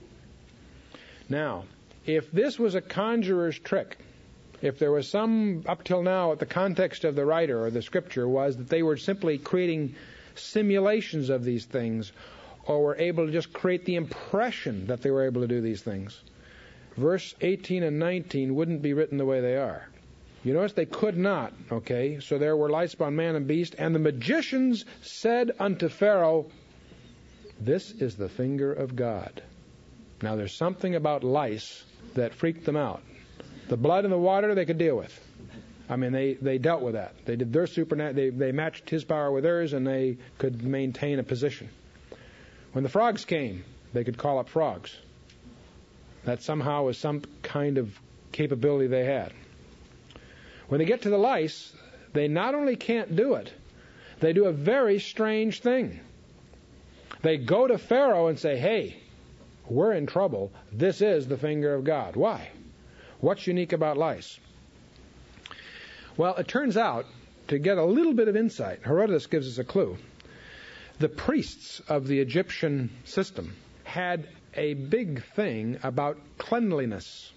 Now, if this was a conjurer's trick, if there was some, up till now, the context of the writer or the scripture was that they were simply creating simulations of these things, or were able to just create the impression that they were able to do these things, verse eighteen and nineteen wouldn't be written the way they are. You notice they could not, okay? So there were lice upon man and beast, and the magicians said unto Pharaoh, "This is the finger of God." Now, there's something about lice that freaked them out. The blood and the water they could deal with. I mean, they, they dealt with that. They did their supernat. They, they matched his power with theirs, and they could maintain a position. When the frogs came, they could call up frogs. That somehow was some kind of capability they had. When they get to the lice, they not only can't do it, they do a very strange thing. They go to Pharaoh and say, "Hey, we're in trouble. This is the finger of God." Why? What's unique about lice? Well, it turns out, to get a little bit of insight, Herodotus gives us a clue. The priests of the Egyptian system had a big thing about cleanliness.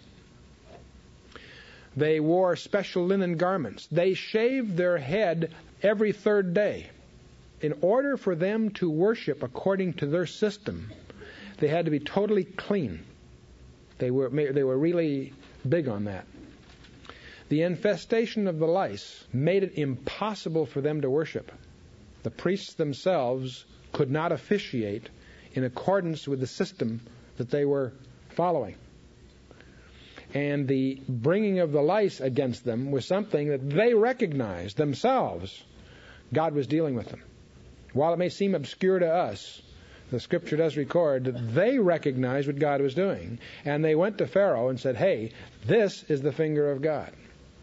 They wore special linen garments. They shaved their head every third day. In order for them to worship according to their system, they had to be totally clean. They were they were really big on that. The infestation of the lice made it impossible for them to worship. The priests themselves could not officiate in accordance with the system that they were following. And the bringing of the lice against them was something that they recognized themselves. God was dealing with them. While it may seem obscure to us, the Scripture does record that they recognized what God was doing. And they went to Pharaoh and said, hey, this is the finger of God.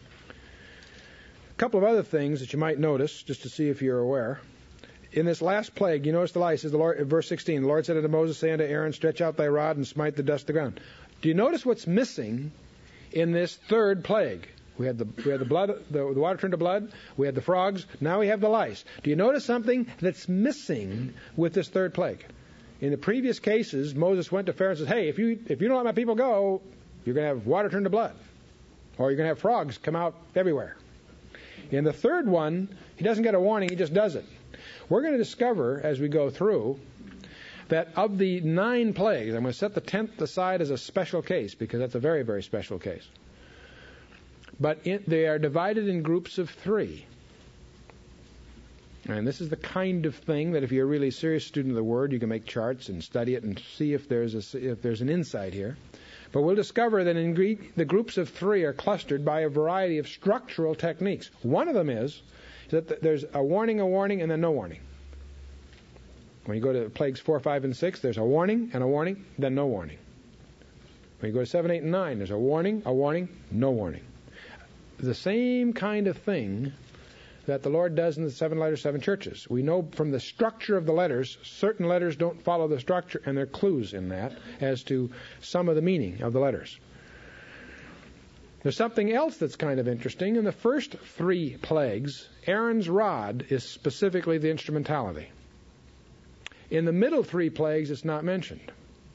A couple of other things that you might notice, just to see if you're aware. In this last plague, you notice the lice, is the Lord, verse sixteen, the Lord said unto Moses, say unto Aaron, stretch out thy rod and smite the dust of the ground. Do you notice what's missing in this third plague? We had the we had the blood, the, the water turned to blood. We had the frogs. Now we have the lice. Do you notice something that's missing with this third plague? In the previous cases, Moses went to Pharaoh and said, "Hey, if you if you don't let my people go, you're going to have water turned to blood, or you're going to have frogs come out everywhere." In the third one, he doesn't get a warning; he just does it. We're going to discover as we go through that of the nine plagues, I'm going to set the tenth aside as a special case because that's a very, very special case. But it, they are divided in groups of three. And this is the kind of thing that if you're a really serious student of the Word, you can make charts and study it and see if there's a, if there's an insight here. But we'll discover that in Greek, the groups of three are clustered by a variety of structural techniques. One of them is that there's a warning, a warning, and then no warning. When you go to plagues four, five, and six, there's a warning and a warning, then no warning. When you go to seven, eight, and nine, there's a warning, a warning, no warning. The same kind of thing that the Lord does in the seven letters, seven churches. We know from the structure of the letters, certain letters don't follow the structure, and there are clues in that as to some of the meaning of the letters. There's something else that's kind of interesting. In the first three plagues, Aaron's rod is specifically the instrumentality. In the middle three plagues, it's not mentioned.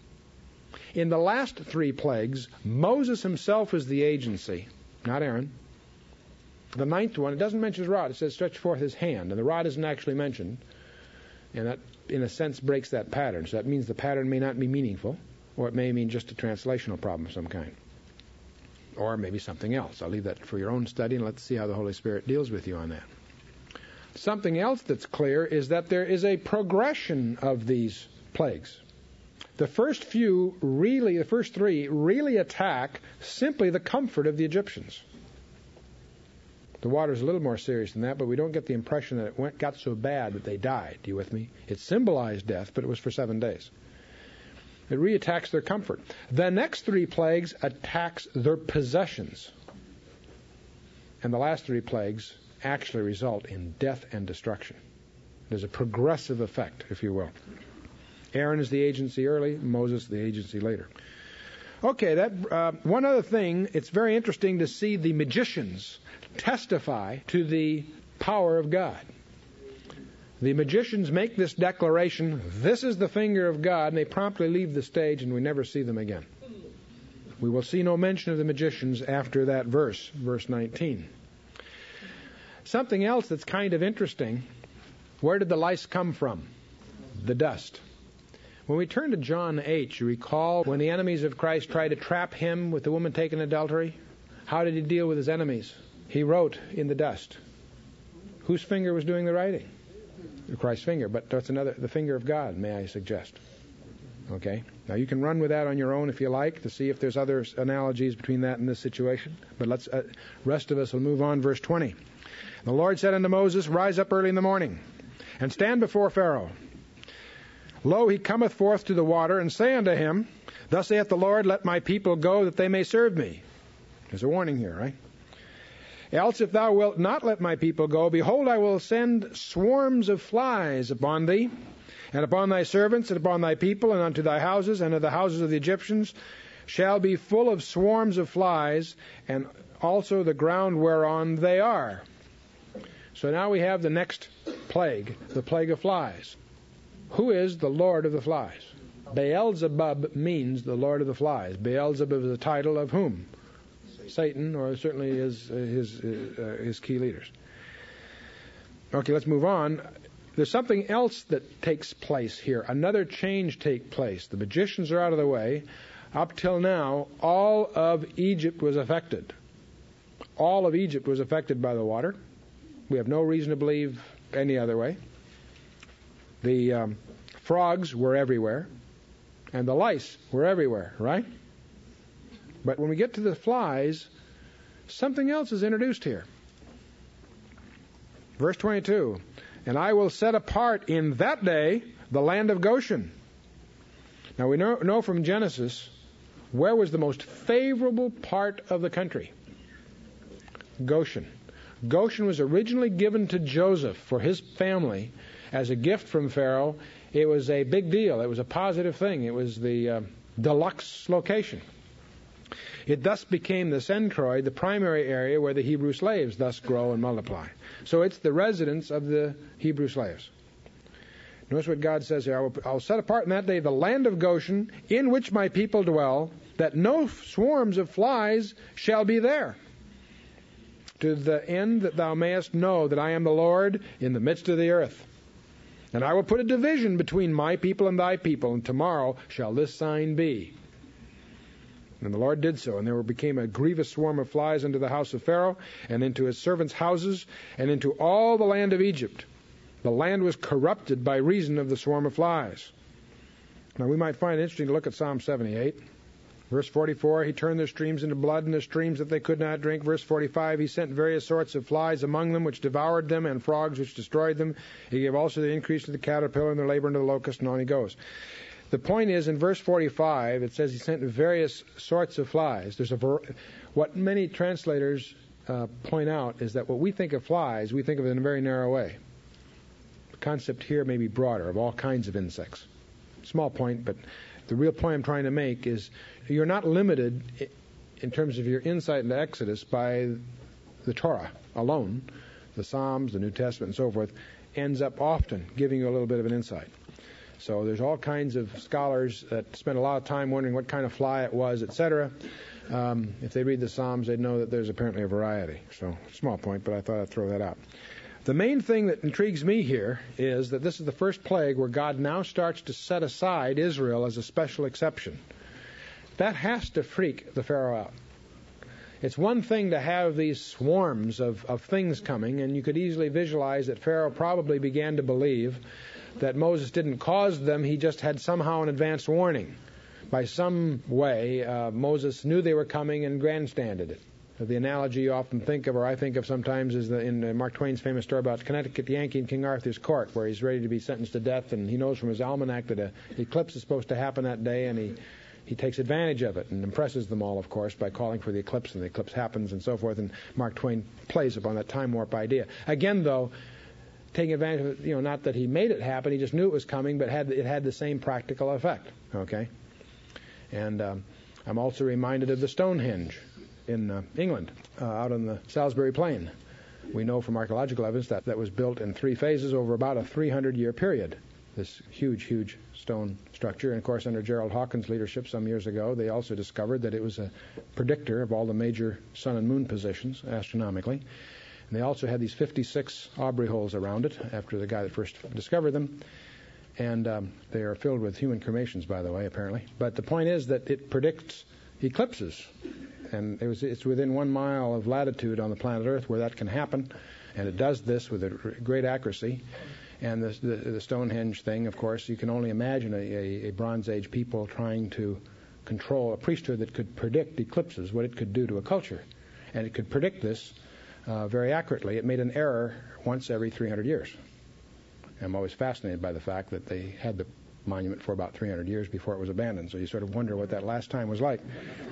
In the last three plagues, Moses himself is the agency, not Aaron. The ninth one, it doesn't mention his rod. It says stretch forth his hand, and the rod isn't actually mentioned. And that, in a sense, breaks that pattern. So that means the pattern may not be meaningful, or it may mean just a translational problem of some kind. Or maybe something else. I'll leave that for your own study, and let's see how the Holy Spirit deals with you on that. Something else that's clear is that there is a progression of these plagues. The first few really, the first three really attack simply the comfort of the Egyptians. The water's a little more serious than that, but we don't get the impression that it went, got so bad that they died. You with me? It symbolized death, but it was for seven days. It re-attacks their comfort. The next three plagues attacks their possessions. And the last three plagues actually result in death and destruction. There's a progressive effect, if you will. Aaron is the agency early, Moses the agency later. Okay, that uh, one other thing, it's very interesting to see the magicians testify to the power of God. The magicians make this declaration, this is the finger of God, and they promptly leave the stage and we never see them again. We will see no mention of the magicians after that verse, verse nineteen. Something else that's kind of interesting, where did the lice come from? The dust. When we turn to John eight, you recall when the enemies of Christ tried to trap him with the woman taken in adultery? How did he deal with his enemies? He wrote in the dust. Whose finger was doing the writing? Christ's finger, but that's another, the finger of God, may I suggest. Okay? Now you can run with that on your own if you like to see if there's other analogies between that and this situation. But let's, uh, rest of us will move on. Verse twenty. The Lord said unto Moses, rise up early in the morning, and stand before Pharaoh. Lo, he cometh forth to the water, and say unto him, thus saith the Lord, let my people go, that they may serve me. There's a warning here, right? Else if thou wilt not let my people go, behold, I will send swarms of flies upon thee, and upon thy servants, and upon thy people, and unto thy houses, and to the houses of the Egyptians, shall be full of swarms of flies, and also the ground whereon they are. So now we have the next plague, the plague of flies. Who is the Lord of the flies? Beelzebub means the Lord of the Flies. Beelzebub is the title of whom? Satan, or certainly his, his, uh, his key leaders. Okay, let's move on. There's something else that takes place here. Another change takes place. The magicians are out of the way. Up till now, all of Egypt was affected. All of Egypt was affected by the water. We have no reason to believe any other way. The um, frogs were everywhere, and the lice were everywhere, right? But when we get to the flies, something else is introduced here. Verse twenty-two, and I will set apart in that day the land of Goshen. Now we know, know from Genesis, where was the most favorable part of the country? Goshen. Goshen was originally given to Joseph for his family as a gift from Pharaoh. It was a big deal. It was a positive thing. It was the uh, deluxe location. It thus became the centroid, the primary area where the Hebrew slaves thus grow and multiply. So it's the residence of the Hebrew slaves. Notice what God says here. I will, I will set apart in that day the land of Goshen, in which my people dwell, that no swarms of flies shall be there, to the end that thou mayest know that I am the Lord in the midst of the earth. And I will put a division between my people and thy people, and tomorrow shall this sign be. And the Lord did so, and there became a grievous swarm of flies into the house of Pharaoh, and into his servants' houses, and into all the land of Egypt. The land was corrupted by reason of the swarm of flies. Now we might find it interesting to look at Psalm seventy-eight. Verse forty-four, he turned their streams into blood, and the streams that they could not drink. Verse forty-five, he sent various sorts of flies among them, which devoured them, and frogs, which destroyed them. He gave also the increase to the caterpillar, and their labor unto the locust, and on he goes. The point is, in verse forty-five, it says he sent various sorts of flies. There's a ver- what many translators uh, point out is that what we think of flies, we think of it in a very narrow way. The concept here may be broader, of all kinds of insects. Small point, but the real point I'm trying to make is you're not limited in terms of your insight into Exodus by the Torah alone. The Psalms, the New Testament, and so forth ends up often giving you a little bit of an insight. So there's all kinds of scholars that spend a lot of time wondering what kind of fly it was, et cetera. Um, if they read the Psalms, they'd know that there's apparently a variety. So, small point, but I thought I'd throw that out. The main thing that intrigues me here is that this is the first plague where God now starts to set aside Israel as a special exception. That has to freak the Pharaoh out. It's one thing to have these swarms of, of things coming, and you could easily visualize that Pharaoh probably began to believe that Moses didn't cause them, he just had somehow an advance warning. By some way, uh, Moses knew they were coming and grandstanded it. The analogy you often think of, or I think of sometimes, is the, in uh, Mark Twain's famous story about Connecticut Yankee in King Arthur's court, where he's ready to be sentenced to death, and he knows from his almanac that an eclipse is supposed to happen that day, and he, he takes advantage of it and impresses them all, of course, by calling for the eclipse, and the eclipse happens and so forth, and Mark Twain plays upon that time warp idea. Again, though, taking advantage of it, you know, not that he made it happen, he just knew it was coming, but had it had the same practical effect. Okay? And um, I'm also reminded of the Stonehenge in uh, England, uh, out on the Salisbury Plain. We know from archaeological evidence that that was built in three phases over about a three hundred year period. This huge, huge stone structure. And of course, under Gerald Hawkins' leadership some years ago, they also discovered that it was a predictor of all the major sun and moon positions astronomically. And they also had these fifty-six Aubrey holes around it after the guy that first discovered them. And um, they are filled with human cremations, by the way, apparently. But the point is that it predicts eclipses. And it was, it's within one mile of latitude on the planet Earth where that can happen. And it does this with a great accuracy. And the, the, the Stonehenge thing, of course, you can only imagine a, a, a Bronze Age people trying to control a priesthood that could predict eclipses, what it could do to a culture. And it could predict this Uh, very accurately. It made an error once every three hundred years. I'm always fascinated by the fact that they had the monument for about three hundred years before it was abandoned, so you sort of wonder what that last time was like.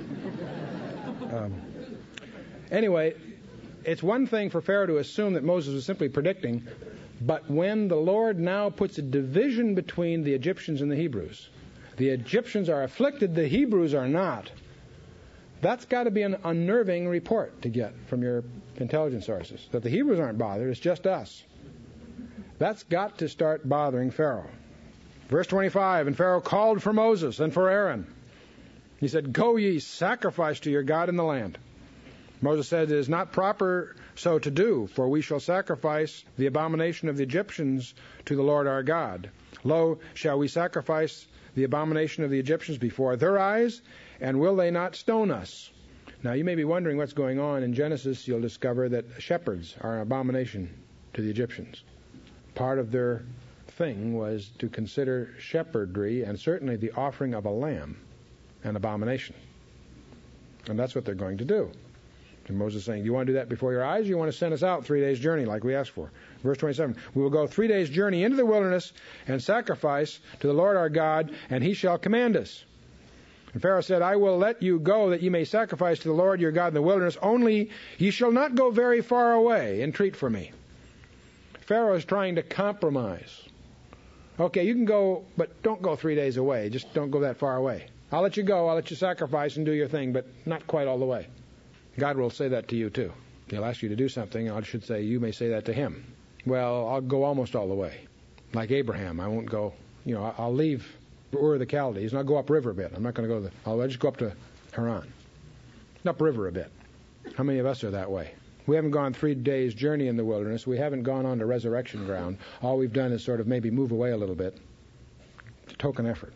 um, anyway, it's one thing for Pharaoh to assume that Moses was simply predicting, but when the Lord now puts a division between the Egyptians and the Hebrews, the Egyptians are afflicted, the Hebrews are not. That's got to be an unnerving report to get from your intelligence sources, that the Hebrews aren't bothered, it's just us. That's got to start bothering Pharaoh. Verse twenty-five, and Pharaoh called for Moses and for Aaron. He said, "Go ye, sacrifice to your God in the land." Moses said, "It is not proper so to do, for we shall sacrifice the abomination of the Egyptians to the Lord our God. Lo, shall we sacrifice the abomination of the Egyptians before their eyes, and will they not stone us?" Now, you may be wondering what's going on. In Genesis, you'll discover that shepherds are an abomination to the Egyptians. Part of their thing was to consider shepherdry, and certainly the offering of a lamb, an abomination. And that's what they're going to do. And Moses is saying, "Do you want to do that before your eyes, or you want to send us out three days' journey like we asked for?" Verse twenty-seven, "We will go three days' journey into the wilderness and sacrifice to the Lord our God, and he shall command us." And Pharaoh said, "I will let you go that ye may sacrifice to the Lord your God in the wilderness, only ye shall not go very far away. Entreat for me." Pharaoh is trying to compromise. Okay, you can go, but don't go three days away. Just don't go that far away. I'll let you go, I'll let you sacrifice and do your thing, but not quite all the way. God will say that to you too. He'll ask you to do something, I should say, you may say that to him. Well, I'll go almost all the way. Like Abraham, I won't go, you know, I'll leave Ur of the Chaldees and I'll go upriver a bit. I'm not going to go to the, I'll just go up to Haran. Upriver a bit. How many of us are that way? We haven't gone three days' journey in the wilderness. We haven't gone on to resurrection ground. All we've done is sort of maybe move away a little bit. It's a token effort.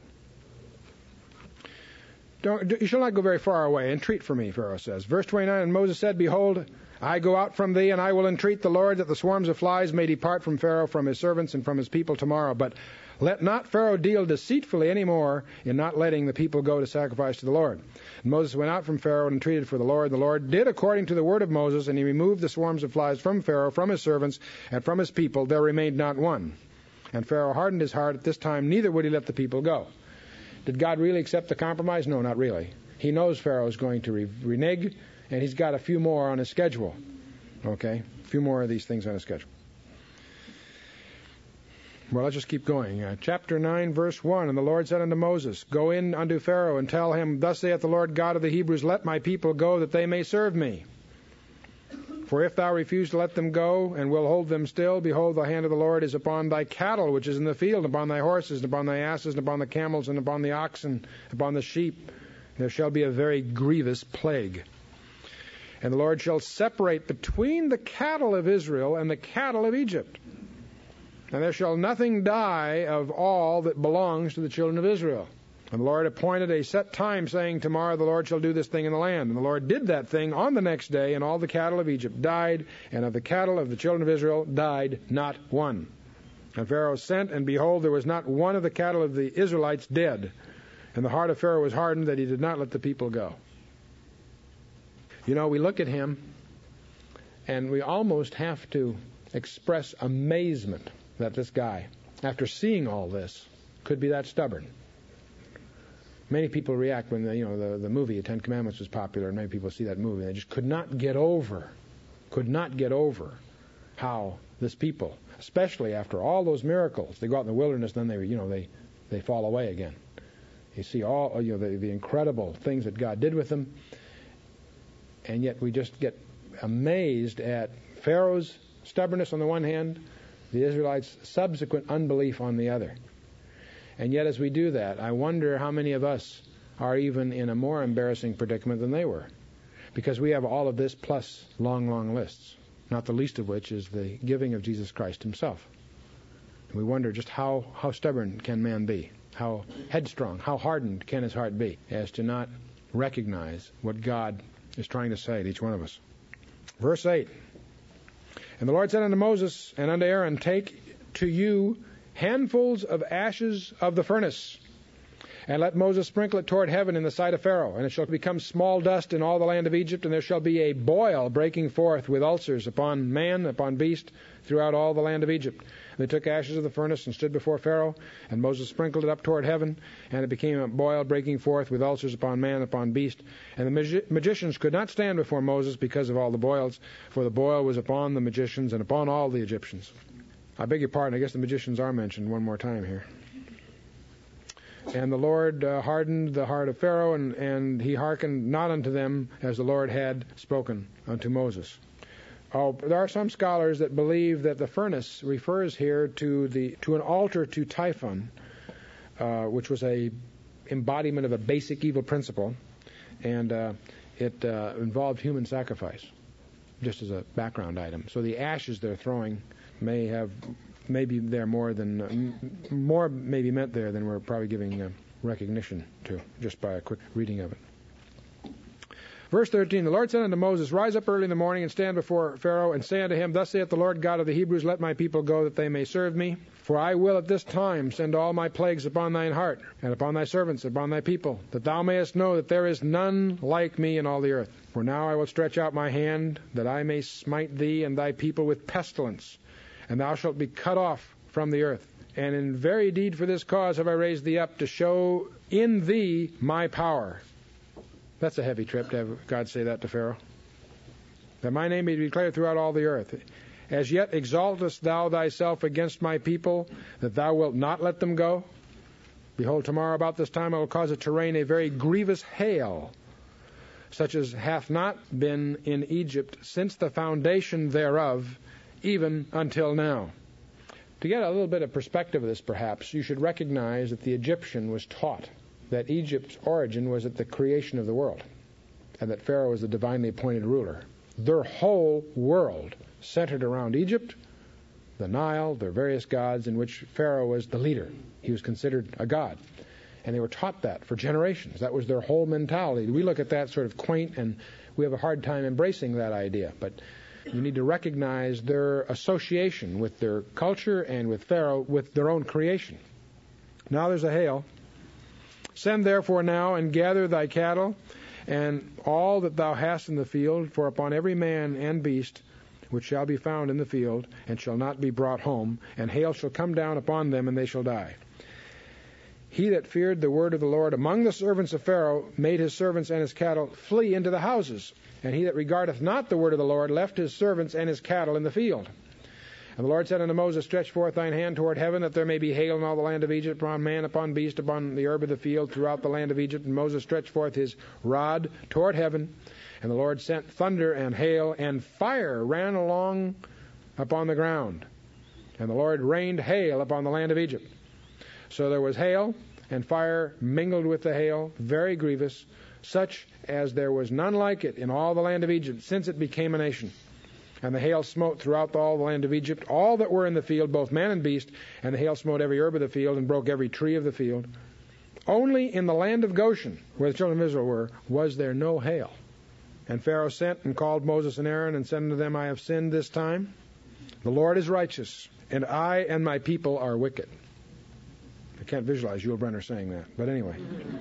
Don't, you shall not go very far away. Entreat for me, Pharaoh says. Verse twenty-nine, and Moses said, "Behold, I go out from thee, and I will entreat the Lord that the swarms of flies may depart from Pharaoh, from his servants, and from his people tomorrow. But let not Pharaoh deal deceitfully any more in not letting the people go to sacrifice to the Lord." And Moses went out from Pharaoh and entreated for the Lord. The Lord did according to the word of Moses, and he removed the swarms of flies from Pharaoh, from his servants, and from his people. There remained not one. And Pharaoh hardened his heart at this time, neither would he let the people go. Did God really accept the compromise? No, not really. He knows Pharaoh is going to re- renege, and he's got a few more on his schedule. Okay? A few more of these things on his schedule. Well, let's just keep going. Uh, chapter nine, verse one, and the Lord said unto Moses, "Go in unto Pharaoh, and tell him, Thus saith the Lord God of the Hebrews, Let my people go, that they may serve me. For if thou refuse to let them go, and will hold them still, behold, the hand of the Lord is upon thy cattle which is in the field, and upon thy horses, and upon thy asses, and upon the camels, and upon the oxen, and upon the sheep. There shall be a very grievous plague. And the Lord shall separate between the cattle of Israel and the cattle of Egypt. And there shall nothing die of all that belongs to the children of Israel." And the Lord appointed a set time, saying, "Tomorrow the Lord shall do this thing in the land." And the Lord did that thing on the next day, and all the cattle of Egypt died, and of the cattle of the children of Israel died not one. And Pharaoh sent, and behold, there was not one of the cattle of the Israelites dead. And the heart of Pharaoh was hardened, that he did not let the people go. You know, we look at him, and we almost have to express amazement that this guy, after seeing all this, could be that stubborn. Many people react when the, you know the, the movie, The Ten Commandments, was popular, and many people see that movie. They just could not get over, could not get over how this people, especially after all those miracles, they go out in the wilderness, then they, you know, they, they fall away again. You see all, you know, the, the incredible things that God did with them, and yet we just get amazed at Pharaoh's stubbornness on the one hand, the Israelites' subsequent unbelief on the other. And yet as we do that, I wonder how many of us are even in a more embarrassing predicament than they were. Because we have all of this plus long, long lists, not the least of which is the giving of Jesus Christ himself. And we wonder just how, how stubborn can man be? How headstrong, how hardened can his heart be as to not recognize what God is trying to say to each one of us. Verse eight. And the Lord said unto Moses and unto Aaron, Take to you handfuls of ashes of the furnace, and let Moses sprinkle it toward heaven in the sight of Pharaoh, and it shall become small dust in all the land of Egypt, and there shall be a boil breaking forth with ulcers upon man, upon beast, throughout all the land of Egypt. And they took ashes of the furnace and stood before Pharaoh, and Moses sprinkled it up toward heaven, and it became a boil breaking forth with ulcers upon man, upon beast. And the magi- magicians could not stand before Moses because of all the boils, for the boil was upon the magicians and upon all the Egyptians. I beg your pardon, I guess the magicians are mentioned one more time here. And the Lord uh, hardened the heart of Pharaoh, and, and he hearkened not unto them as the Lord had spoken unto Moses. Oh, there are some scholars that believe that the furnace refers here to the to an altar to Typhon, uh, which was a embodiment of a basic evil principle, and uh, it uh, involved human sacrifice, just as a background item. So the ashes they're throwing may have, maybe they're more than, uh, more may be meant there than we're probably giving uh, recognition to, just by a quick reading of it. Verse thirteen, the Lord said unto Moses, Rise up early in the morning and stand before Pharaoh, and say unto him, Thus saith the Lord God of the Hebrews, Let my people go, that they may serve me. For I will at this time send all my plagues upon thine heart, and upon thy servants, and upon thy people, that thou mayest know that there is none like me in all the earth. For now I will stretch out my hand, that I may smite thee and thy people with pestilence, and thou shalt be cut off from the earth. And in very deed for this cause have I raised thee up, to show in thee my power. That's a heavy trip to have God say that to Pharaoh. That my name may be declared throughout all the earth. As yet exaltest thou thyself against my people, that thou wilt not let them go? Behold, tomorrow about this time I will cause it to rain a very grievous hail, such as hath not been in Egypt since the foundation thereof, even until now. To get a little bit of perspective of this, perhaps, you should recognize that the Egyptian was taught that Egypt's origin was at the creation of the world, and that Pharaoh was the divinely appointed ruler. Their whole world centered around Egypt, the Nile, their various gods, in which Pharaoh was the leader. He was considered a god. And they were taught that for generations. That was their whole mentality. We look at that sort of quaint, and we have a hard time embracing that idea. But you need to recognize their association with their culture and with Pharaoh, with their own creation. Now there's a hail. Send therefore now and gather thy cattle and all that thou hast in the field, for upon every man and beast which shall be found in the field, and shall not be brought home, and hail shall come down upon them, and they shall die. He that feared the word of the Lord among the servants of Pharaoh made his servants and his cattle flee into the houses, and he that regardeth not the word of the Lord left his servants and his cattle in the field. And the Lord said unto Moses, Stretch forth thine hand toward heaven, that there may be hail in all the land of Egypt, upon man, upon beast, upon the herb of the field, throughout the land of Egypt. And Moses stretched forth his rod toward heaven, and the Lord sent thunder and hail, and fire ran along upon the ground. And the Lord rained hail upon the land of Egypt. So there was hail and fire mingled with the hail, very grievous, such as there was none like it in all the land of Egypt, since it became a nation. And the hail smote throughout all the land of Egypt all that were in the field, both man and beast, and the hail smote every herb of the field, and broke every tree of the field. Only in the land of Goshen, where the children of Israel were, was there no hail. And Pharaoh sent and called Moses and Aaron, and said unto them, I have sinned this time. The Lord is righteous, and I and my people are wicked. I can't visualize Yul Brynner saying that, but anyway.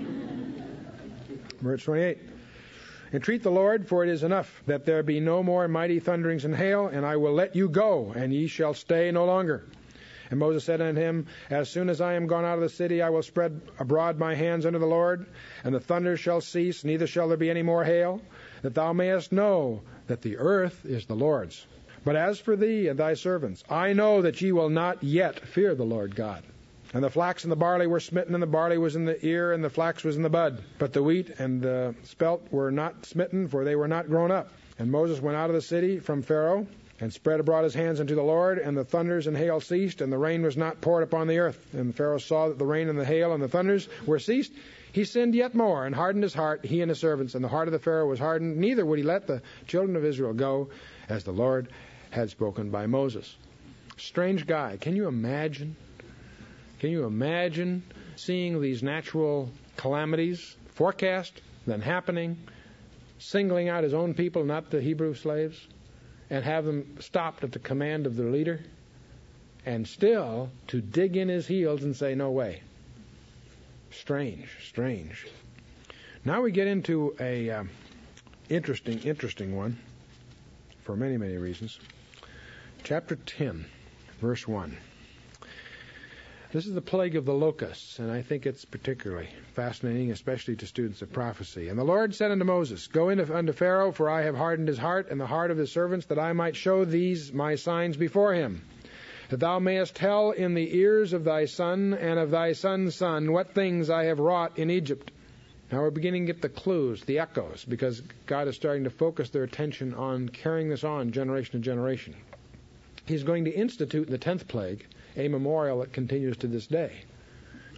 Verse twenty-eight. Entreat the Lord, for it is enough that there be no more mighty thunderings and hail, and I will let you go, and ye shall stay no longer. And Moses said unto him, As soon as I am gone out of the city, I will spread abroad my hands unto the Lord, and the thunder shall cease, neither shall there be any more hail, that thou mayest know that the earth is the Lord's. But as for thee and thy servants, I know that ye will not yet fear the Lord God. And the flax and the barley were smitten, and the barley was in the ear, and the flax was in the bud. But the wheat and the spelt were not smitten, for they were not grown up. And Moses went out of the city from Pharaoh, and spread abroad his hands unto the Lord, and the thunders and hail ceased, and the rain was not poured upon the earth. And Pharaoh saw that the rain and the hail and the thunders were ceased. He sinned yet more, and hardened his heart, he and his servants. And the heart of the Pharaoh was hardened, neither would he let the children of Israel go, as the Lord had spoken by Moses. Strange guy. Can you imagine? Can you imagine seeing these natural calamities forecast, then happening, singling out his own people, not the Hebrew slaves, and have them stopped at the command of their leader, and still to dig in his heels and say, no way. Strange, strange. Now we get into a um, interesting, interesting one for many, many reasons. Chapter ten, verse one. This is the plague of the locusts, and I think it's particularly fascinating, especially to students of prophecy. And the Lord said unto Moses, Go in unto Pharaoh, for I have hardened his heart and the heart of his servants, that I might show these my signs before him, that thou mayest tell in the ears of thy son and of thy son's son what things I have wrought in Egypt. Now we're beginning to get the clues, the echoes, because God is starting to focus their attention on carrying this on generation to generation. He's going to institute in the tenth plague a memorial that continues to this day.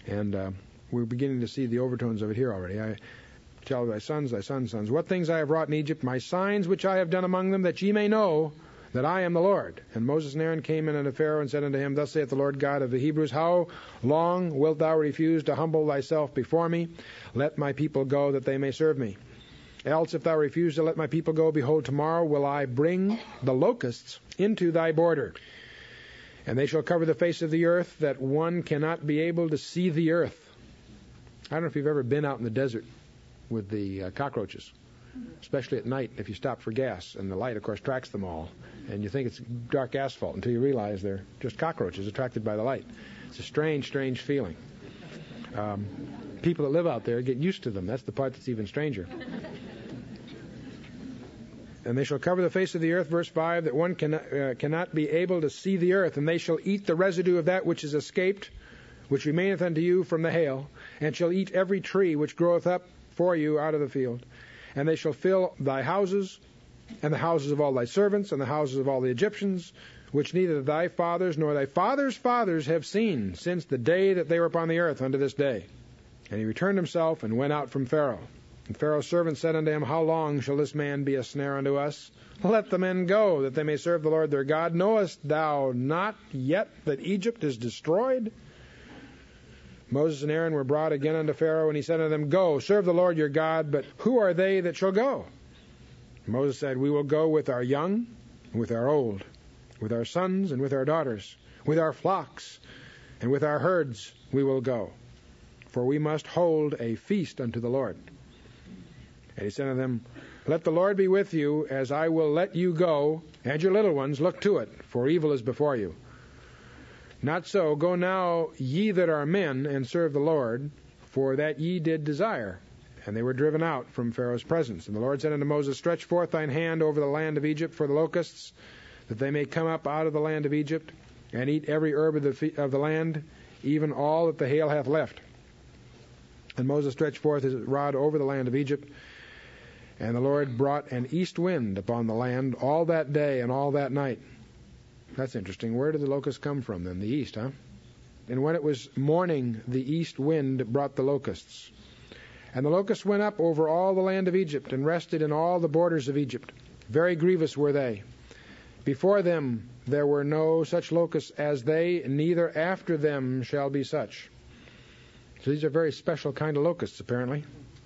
And uh, we're beginning to see the overtones of it here already. I tell thy sons, thy sons' sons, what things I have wrought in Egypt, my signs which I have done among them, that ye may know that I am the Lord. And Moses and Aaron came in unto Pharaoh and said unto him, Thus saith the Lord God of the Hebrews, How long wilt thou refuse to humble thyself before me? Let my people go, that they may serve me. Else, if thou refuse to let my people go, behold, tomorrow will I bring the locusts into thy border. And they shall cover the face of the earth, that one cannot be able to see the earth. I don't know if you've ever been out in the desert with the uh, cockroaches, especially at night if you stop for gas. And the light, of course, tracks them all. And you think it's dark asphalt until you realize they're just cockroaches attracted by the light. It's a strange, strange feeling. Um, people that live out there get used to them. That's the part that's even stranger. And they shall cover the face of the earth, verse five, that one cannot, uh, cannot be able to see the earth. And they shall eat the residue of that which is escaped, which remaineth unto you from the hail, and shall eat every tree which groweth up for you out of the field. And they shall fill thy houses, and the houses of all thy servants, and the houses of all the Egyptians, which neither thy fathers nor thy fathers' fathers have seen, since the day that they were upon the earth unto this day. And he returned himself, and went out from Pharaoh. And Pharaoh's servants said unto him, How long shall this man be a snare unto us? Let the men go, that they may serve the Lord their God. Knowest thou not yet that Egypt is destroyed? Moses and Aaron were brought again unto Pharaoh, and he said unto them, Go, serve the Lord your God, but who are they that shall go? Moses said, We will go with our young, and with our old, with our sons and with our daughters, with our flocks and with our herds we will go, for we must hold a feast unto the Lord. And he said unto them, Let the Lord be with you, as I will let you go, and your little ones, look to it, for evil is before you. Not so, go now ye that are men, and serve the Lord, for that ye did desire. And they were driven out from Pharaoh's presence. And the Lord said unto Moses, Stretch forth thine hand over the land of Egypt for the locusts, that they may come up out of the land of Egypt, and eat every herb of the, of the land, even all that the hail hath left. And Moses stretched forth his rod over the land of Egypt, and the Lord brought an east wind upon the land all that day and all that night. That's interesting. Where did the locusts come from then? The east, huh? And when it was morning, the east wind brought the locusts. And the locusts went up over all the land of Egypt, and rested in all the borders of Egypt. Very grievous were they. Before them there were no such locusts as they, neither after them shall be such. So these are very special kind of locusts, apparently.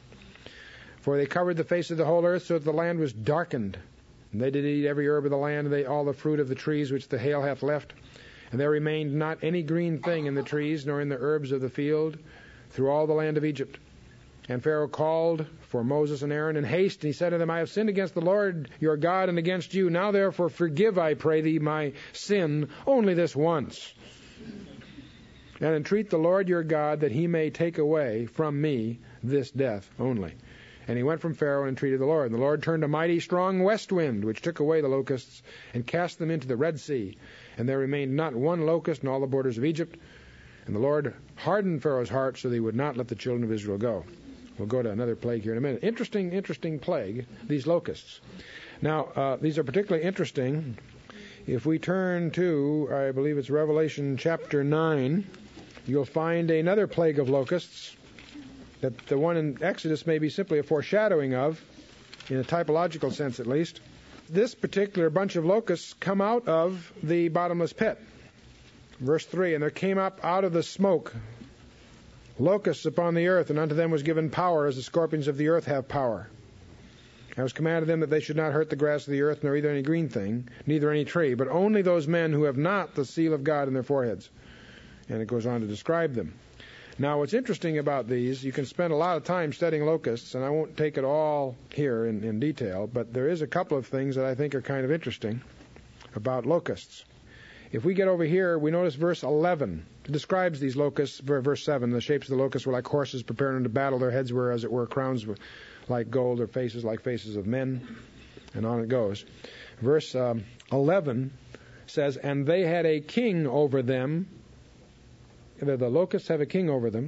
For they covered the face of the whole earth, so that the land was darkened. And they did eat every herb of the land, and they all the fruit of the trees which the hail hath left. And there remained not any green thing in the trees, nor in the herbs of the field, through all the land of Egypt. And Pharaoh called for Moses and Aaron in haste, and he said to them, I have sinned against the Lord your God and against you. Now therefore forgive, I pray thee, my sin only this once. And entreat the Lord your God that he may take away from me this death only. And he went from Pharaoh and entreated the Lord. And the Lord turned a mighty strong west wind, which took away the locusts, and cast them into the Red Sea. And there remained not one locust in all the borders of Egypt. And the Lord hardened Pharaoh's heart, so that he would not let the children of Israel go. We'll go to another plague here in a minute. Interesting, interesting plague, these locusts. Now, uh, these are particularly interesting. If we turn to, I believe it's Revelation chapter nine, you'll find another plague of locusts that the one in Exodus may be simply a foreshadowing of, in a typological sense at least. This particular bunch of locusts come out of the bottomless pit. Verse three, and there came up out of the smoke locusts upon the earth, and unto them was given power, as the scorpions of the earth have power. I was commanded them that they should not hurt the grass of the earth, nor either any green thing, neither any tree, but only those men who have not the seal of God in their foreheads. And it goes on to describe them. Now, what's interesting about these, you can spend a lot of time studying locusts, and I won't take it all here in, in detail, but there is a couple of things that I think are kind of interesting about locusts. If we get over here, we notice verse eleven. It describes these locusts, verse seven. The shapes of the locusts were like horses preparing unto battle. Their heads were, as it were, crowns like gold, their faces like faces of men. And on it goes. Verse um, eleven says, and they had a king over them. The locusts have a king over them,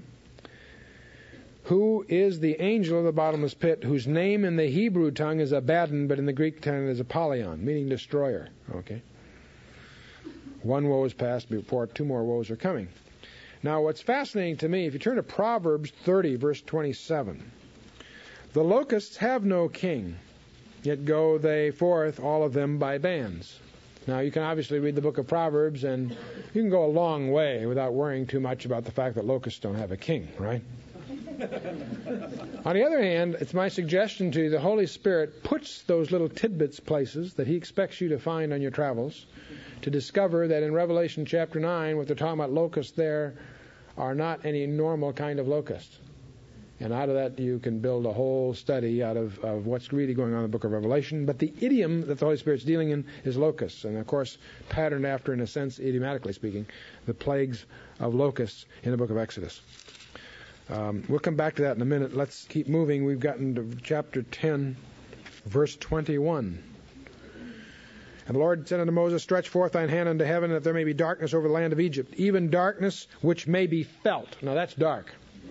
who is the angel of the bottomless pit, whose name in the Hebrew tongue is Abaddon, but in the Greek tongue is Apollyon, meaning destroyer. Okay. One woe is past before two more woes are coming. Now, what's fascinating to me, if you turn to Proverbs thirty, verse twenty-seven, the locusts have no king, yet go they forth, all of them by bands. Now, you can obviously read the book of Proverbs, and you can go a long way without worrying too much about the fact that locusts don't have a king, right? On the other hand, it's my suggestion to you, the Holy Spirit puts those little tidbits places that He expects you to find on your travels to discover that in Revelation chapter nine, what they're talking about locusts there are not any normal kind of locusts. And out of that, you can build a whole study out of, of what's really going on in the book of Revelation. But the idiom that the Holy Spirit's dealing in is locusts. And, of course, patterned after, in a sense, idiomatically speaking, the plagues of locusts in the book of Exodus. Um, we'll come back to that in a minute. Let's keep moving. We've gotten to chapter ten, verse twenty-one. And the Lord said unto Moses, stretch forth thine hand unto heaven, that there may be darkness over the land of Egypt, even darkness which may be felt. Now, that's dark.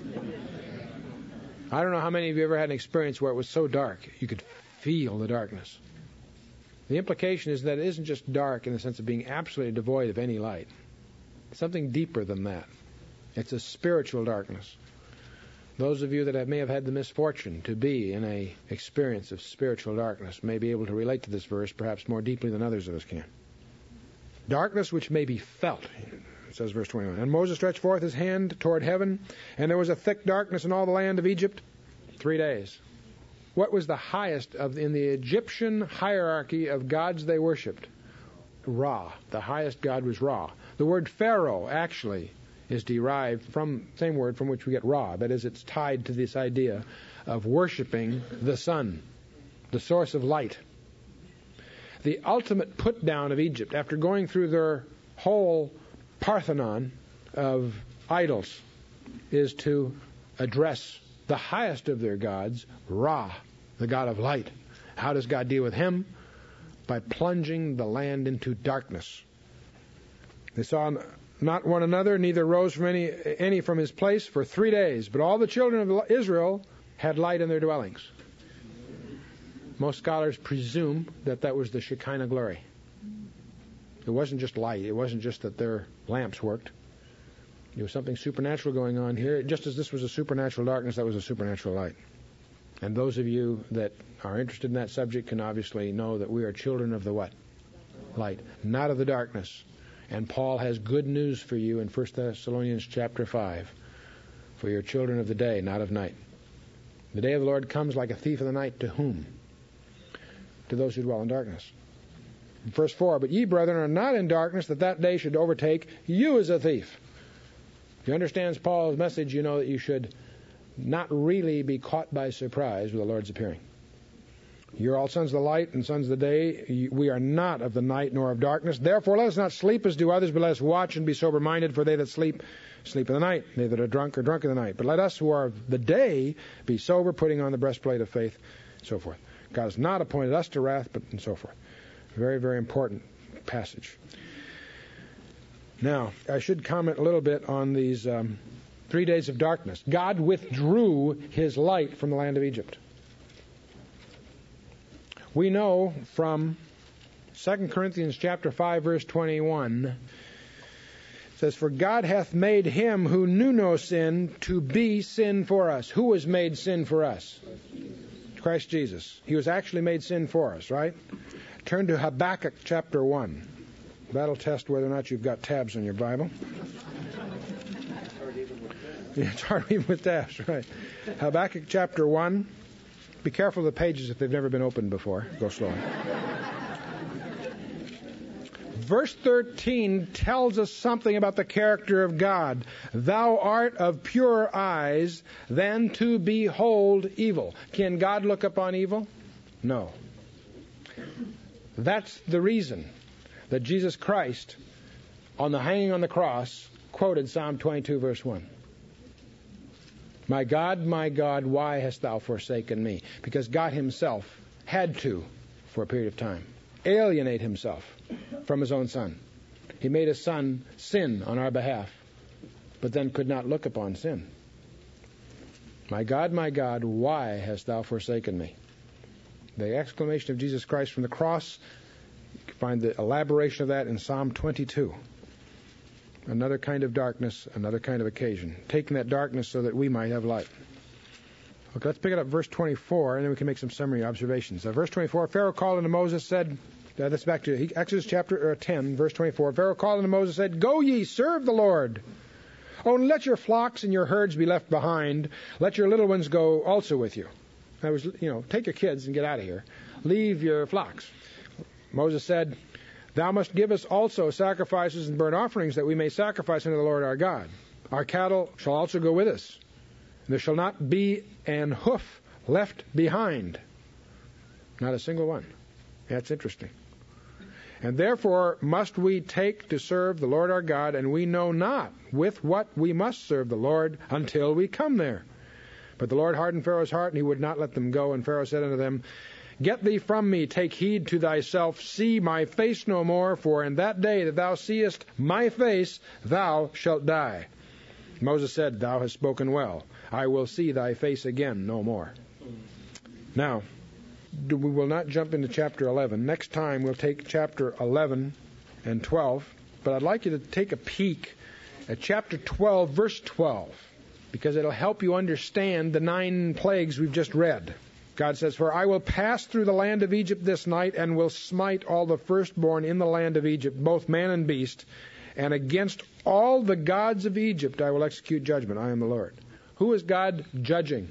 I don't know how many of you ever had an experience where it was so dark you could feel the darkness. The implication is that it isn't just dark in the sense of being absolutely devoid of any light. It's something deeper than that. It's a spiritual darkness. Those of you that have, may have had the misfortune to be in a experience of spiritual darkness may be able to relate to this verse perhaps more deeply than others of us can. Darkness which may be felt. Says verse twenty-one. And Moses stretched forth his hand toward heaven, and there was a thick darkness in all the land of Egypt three days. What was the highest of in the Egyptian hierarchy of gods they worshipped? Ra. The highest god was Ra. The word Pharaoh actually is derived from the same word from which we get Ra. That is, it's tied to this idea of worshiping the sun, the source of light. The ultimate put down of Egypt, after going through their whole Parthenon of idols, is to address the highest of their gods, Ra, the god of light. How does God deal with him? By plunging the land into darkness. They saw not one another, neither rose from any any from his place for three days. But all the children of Israel had light in their dwellings. Most scholars presume that that was the Shekinah glory. It wasn't just light. It wasn't just that their lamps worked. There was something supernatural going on here. Just as this was a supernatural darkness, that was a supernatural light. And those of you that are interested in that subject can obviously know that we are children of the what? Light, not of the darkness. And Paul has good news for you in First Thessalonians chapter five. For you're children of the day, not of night. The day of the Lord comes like a thief in the night. To whom? To those who dwell in darkness. Verse four, but ye, brethren, are not in darkness, that that day should overtake you as a thief. If you understand Paul's message, you know that you should not really be caught by surprise with the Lord's appearing. You're all sons of the light and sons of the day. We are not of the night nor of darkness. Therefore let us not sleep as do others, but let us watch and be sober-minded, for they that sleep, sleep in the night. They that are drunk are drunk in the night. But let us who are of the day be sober, putting on the breastplate of faith, and so forth. God has not appointed us to wrath, but and so forth. Very, very important passage. Now, I should comment a little bit on these um, three days of darkness. God withdrew his light from the land of Egypt. We know from Second Corinthians chapter five, verse twenty-one, it says, for God hath made him who knew no sin to be sin for us. Who was made sin for us? Christ Jesus. He was actually made sin for us, right? Turn to Habakkuk chapter one. That'll test whether or not you've got tabs on your Bible. Yeah, it's hard even with tabs, right? Habakkuk chapter one. Be careful of the pages if they've never been opened before. Go slowly. Verse thirteen tells us something about the character of God. Thou art of purer eyes than to behold evil. Can God look upon evil? No. That's the reason that Jesus Christ, on the hanging on the cross, quoted Psalm twenty-two, verse one. My God, my God, why hast thou forsaken me? Because God himself had to, for a period of time, alienate himself from his own Son. He made his Son sin on our behalf, but then could not look upon sin. My God, my God, why hast thou forsaken me? The exclamation of Jesus Christ from the cross, you can find the elaboration of that in Psalm twenty-two. Another kind of darkness, another kind of occasion. Taking that darkness so that we might have light. Okay, let's pick it up verse twenty-four, and then we can make some summary observations. Uh, verse twenty-four, Pharaoh called unto Moses, said, uh, that's back to Exodus chapter uh, ten, verse twenty-four. Pharaoh called unto Moses, said, Go ye, serve the Lord. Only let your flocks and your herds be left behind. Let your little ones go also with you. That was, you know, take your kids and get out of here. Leave your flocks. Moses said, Thou must give us also sacrifices and burnt offerings, that we may sacrifice unto the Lord our God. Our cattle shall also go with us. There shall not be an hoof left behind. Not a single one. That's interesting. And therefore must we take to serve the Lord our God, and we know not with what we must serve the Lord until we come there. But the Lord hardened Pharaoh's heart, and he would not let them go. And Pharaoh said unto them, Get thee from me, take heed to thyself, see my face no more, for in that day that thou seest my face, thou shalt die. Moses said, Thou hast spoken well. I will see thy face again no more. Now, we will not jump into chapter eleven. Next time we'll take chapter eleven and twelve. But I'd like you to take a peek at chapter twelve, verse twelve, because it'll help you understand the nine plagues we've just read. God says, For I will pass through the land of Egypt this night, and will smite all the firstborn in the land of Egypt, both man and beast, and against all the gods of Egypt I will execute judgment. I am the Lord. Who is God judging?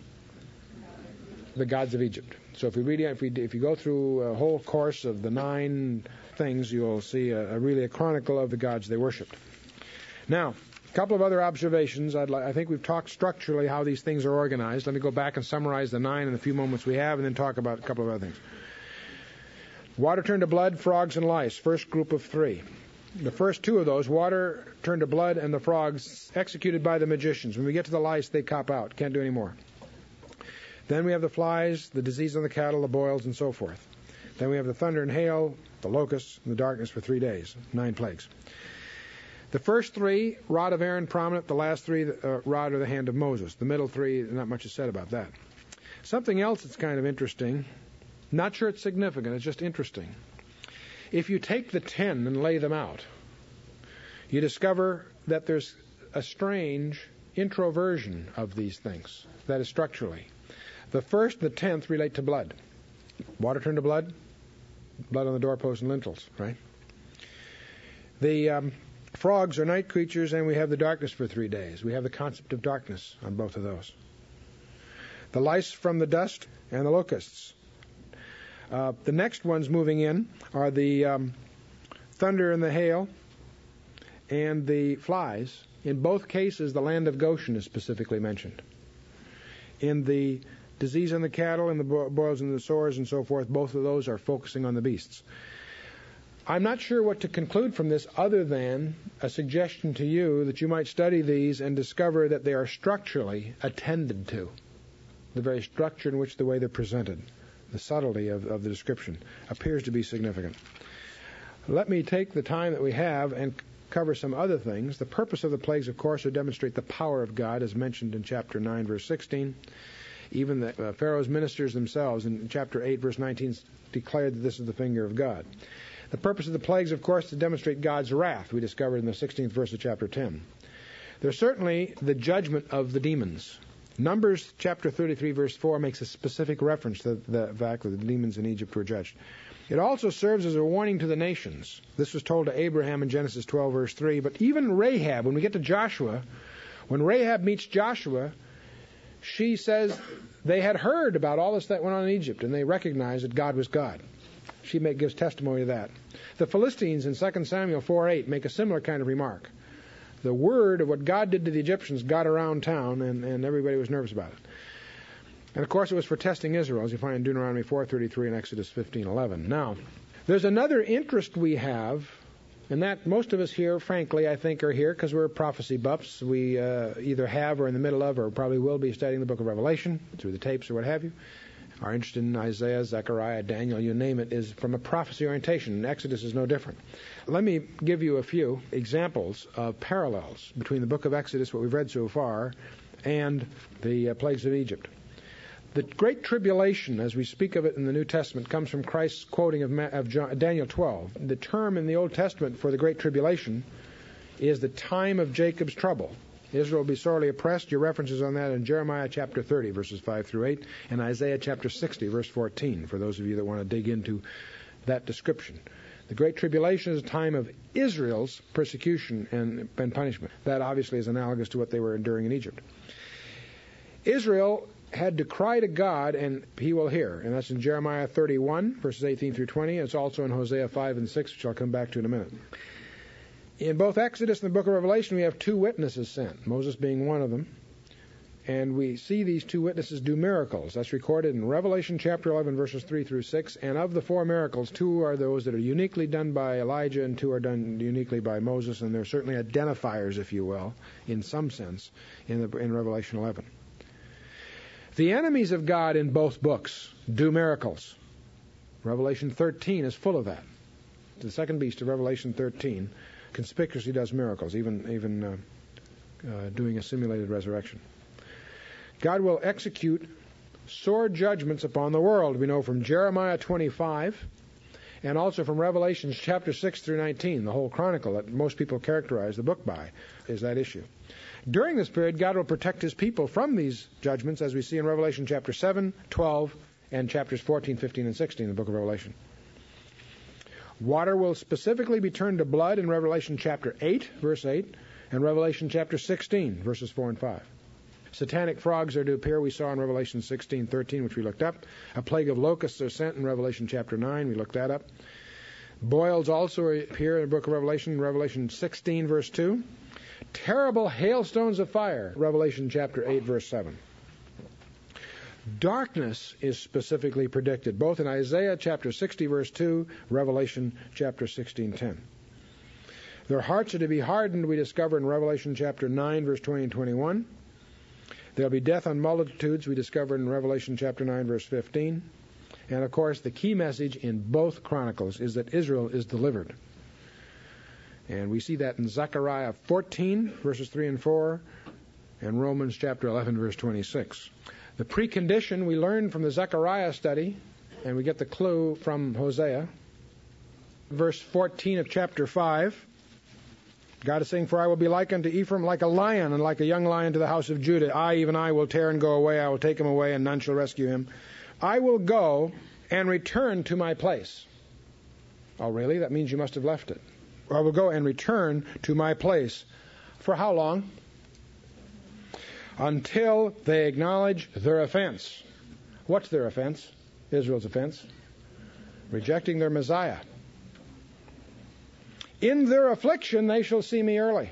The gods of Egypt. So if we read, if we if you go through a whole course of the nine things, you'll see a, a really a chronicle of the gods they worshipped. Now, a couple of other observations. I'd li- I think we've talked structurally how these things are organized. Let me go back and summarize the nine in the few moments we have, and then talk about a couple of other things. Water turned to blood, frogs and lice. First group of three. The first two of those, water turned to blood, and the frogs, executed by the magicians. When we get to the lice, they cop out. Can't do any more. Then we have the flies, the disease on the cattle, the boils, and so forth. Then we have the thunder and hail, the locusts, and the darkness for three days. Nine plagues. The first three, rod of Aaron prominent. The last three, uh, rod of the hand of Moses. The middle three, not much is said about that. Something else that's kind of interesting. Not sure it's significant. It's just interesting. If you take the ten and lay them out, you discover that there's a strange introversion of these things. That is structurally. The first and the tenth relate to blood. Water turned to blood, blood on the doorposts and lintels, right? The um, frogs are night creatures, and we have the darkness for three days. We have the concept of darkness on both of those. The lice from the dust and the locusts. Uh, the next ones moving in are the um, thunder and the hail and the flies. In both cases, the land of Goshen is specifically mentioned. In the disease on the cattle and the boils and the sores and so forth, both of those are focusing on the beasts. I'm not sure what to conclude from this other than a suggestion to you that you might study these and discover that they are structurally attended to. The very structure in which the way they're presented, the subtlety of, of the description, appears to be significant. Let me take the time that we have and cover some other things. The purpose of the plagues, of course, are to demonstrate the power of God, as mentioned in chapter nine, verse sixteen. Even the uh, Pharaoh's ministers themselves in chapter eight, verse nineteen, declared that this is the finger of God. The purpose of the plagues, of course, is to demonstrate God's wrath, we discovered in the sixteenth verse of chapter ten. There's certainly the judgment of the demons. Numbers chapter thirty-three, verse four, makes a specific reference to the fact that the demons in Egypt were judged. It also serves as a warning to the nations. This was told to Abraham in Genesis twelve, verse three. But even Rahab, when we get to Joshua, when Rahab meets Joshua, she says they had heard about all this that went on in Egypt, and they recognized that God was God. She may, gives testimony to that. The Philistines in Second Samuel four eight make a similar kind of remark. The word of what God did to the Egyptians got around town, and, and everybody was nervous about it. And, of course, it was for testing Israel, as you find in Deuteronomy four thirty-three and Exodus fifteen eleven. Now, there's another interest we have, and that most of us here, frankly, I think are here because we're prophecy buffs. We uh, either have or in the middle of or probably will be studying the book of Revelation through the tapes or what have you. Our interest in Isaiah, Zechariah, Daniel, you name it, is from a prophecy orientation, and Exodus is no different. Let me give you a few examples of parallels between the book of Exodus, what we've read so far, and the uh, plagues of Egypt. The Great Tribulation, as we speak of it in the New Testament, comes from Christ's quoting of, Ma- of John, Daniel twelve. The term in the Old Testament for the Great Tribulation is the time of Jacob's trouble. Israel will be sorely oppressed. Your references on that in Jeremiah chapter thirty, verses five through eight, and Isaiah chapter sixty, verse fourteen, for those of you that want to dig into that description. The Great Tribulation is a time of Israel's persecution and, and punishment. That obviously is analogous to what they were enduring in Egypt. Israel had to cry to God, and he will hear. And that's in Jeremiah thirty-one, verses eighteen through twenty. It's also in Hosea five and six, which I'll come back to in a minute. In both Exodus and the book of Revelation, we have two witnesses sent, Moses being one of them. And we see these two witnesses do miracles. That's recorded in Revelation chapter eleven, verses three through six. And of the four miracles, two are those that are uniquely done by Elijah and two are done uniquely by Moses. And they're certainly identifiers, if you will, in some sense, in, the, in Revelation eleven. The enemies of God in both books do miracles. Revelation thirteen is full of that. The second beast of Revelation thirteen conspicuously does miracles, even, even uh, uh, doing a simulated resurrection. God will execute sore judgments upon the world. We know from Jeremiah twenty-five and also from Revelation chapter six through nineteen, the whole chronicle that most people characterize the book by, is that issue. During this period, God will protect his people from these judgments, as we see in Revelation chapter seven, twelve, and chapters fourteen, fifteen, and sixteen in the book of Revelation. Water will specifically be turned to blood in Revelation chapter eight, verse eight, and Revelation chapter sixteen, verses four and five. Satanic frogs are to appear, we saw in Revelation sixteen, thirteen, which we looked up. A plague of locusts are sent in Revelation chapter nine, we looked that up. Boils also appear in the book of Revelation, Revelation sixteen, verse two. Terrible hailstones of fire, Revelation chapter eight, verse seven. Darkness is specifically predicted, both in Isaiah chapter sixty, verse two, Revelation chapter sixteen, ten. Their hearts are to be hardened, we discover in Revelation chapter nine, verse twenty and twenty-one. There'll be death on multitudes, we discover in Revelation chapter nine, verse fifteen. And, of course, the key message in both chronicles is that Israel is delivered. And we see that in Zechariah fourteen, verses three and four, and Romans chapter eleven, verse twenty-six. The precondition we learn from the Zechariah study, and we get the clue from Hosea. Verse fourteen of chapter five, God is saying, "For I will be like unto Ephraim, like a lion, and like a young lion to the house of Judah. I, even I, will tear and go away. I will take him away, and none shall rescue him. I will go and return to my place." Oh, really? That means you must have left it. I will go and return to my place. For how long? Until they acknowledge their offense. What's their offense? Israel's offense. Rejecting their Messiah. In their affliction they shall see me early.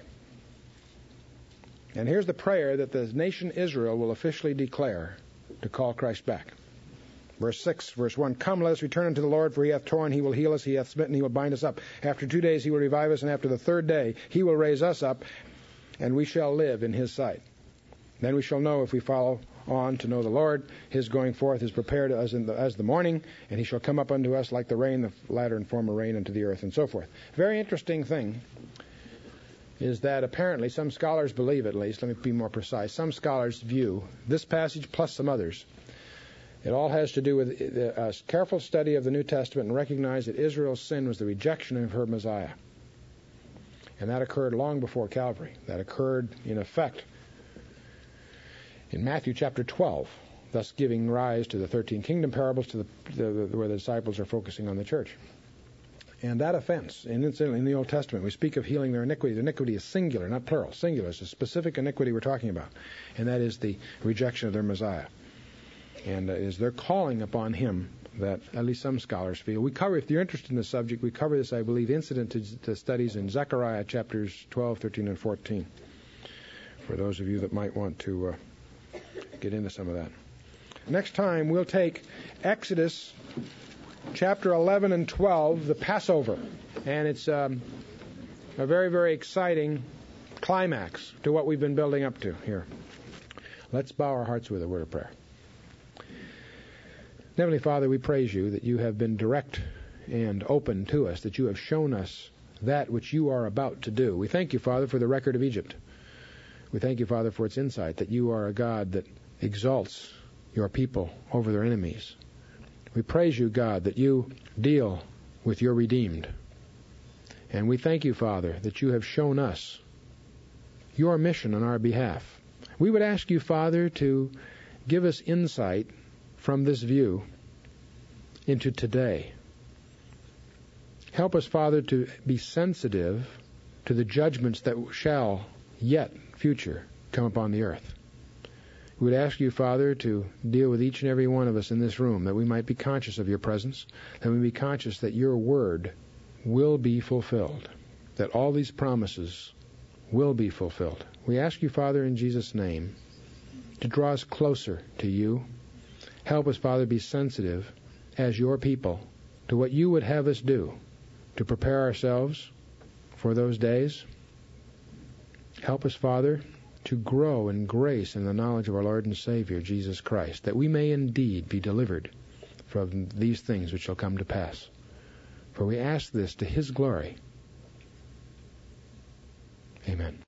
And here's the prayer that the nation Israel will officially declare to call Christ back. Verse six, verse one, "Come, let us return unto the Lord, for he hath torn, he will heal us, he hath smitten, he will bind us up. After two days he will revive us, and after the third day he will raise us up, and we shall live in his sight. Then we shall know if we follow on to know the Lord. His going forth is prepared as, in the, as the morning, and he shall come up unto us like the rain, the latter and former rain unto the earth," and so forth. Very interesting thing is that apparently some scholars believe, at least, let me be more precise, some scholars view this passage plus some others. It all has to do with a careful study of the New Testament and recognize that Israel's sin was the rejection of her Messiah. And that occurred long before Calvary. That occurred, in effect, in Matthew chapter twelve, thus giving rise to the thirteen kingdom parables, to the, the, the, where the disciples are focusing on the church. And that offense, and incidentally in the Old Testament, we speak of healing their iniquity. The iniquity is singular, not plural. Singular. It's a specific iniquity we're talking about. And that is the rejection of their Messiah. And uh, it is their calling upon him that at least some scholars feel. We cover, if you're interested in the subject, we cover this, I believe, incident to, to studies in Zechariah chapters twelve, thirteen, and fourteen. For those of you that might want to uh, get into some of that. Next time, we'll take Exodus chapter eleven and twelve, the Passover. And it's um, a very, very exciting climax to what we've been building up to here. Let's bow our hearts with a word of prayer. Heavenly Father, we praise you that you have been direct and open to us, that you have shown us that which you are about to do. We thank you, Father, for the record of Egypt. We thank you, Father, for its insight, that you are a God that exalts your people over their enemies. We praise you, God, that you deal with your redeemed. And we thank you, Father, that you have shown us your mission on our behalf. We would ask you, Father, to give us insight from this view into today. Help us, Father, to be sensitive to the judgments that shall yet, future, come upon the earth. We would ask you, Father, to deal with each and every one of us in this room, that we might be conscious of your presence, that we be conscious that your word will be fulfilled, that all these promises will be fulfilled. We ask you, Father, in Jesus' name, to draw us closer to you. Help us, Father, be sensitive as your people to what you would have us do to prepare ourselves for those days. Help us, Father, to grow in grace and the knowledge of our Lord and Savior, Jesus Christ, that we may indeed be delivered from these things which shall come to pass. For we ask this to his glory. Amen.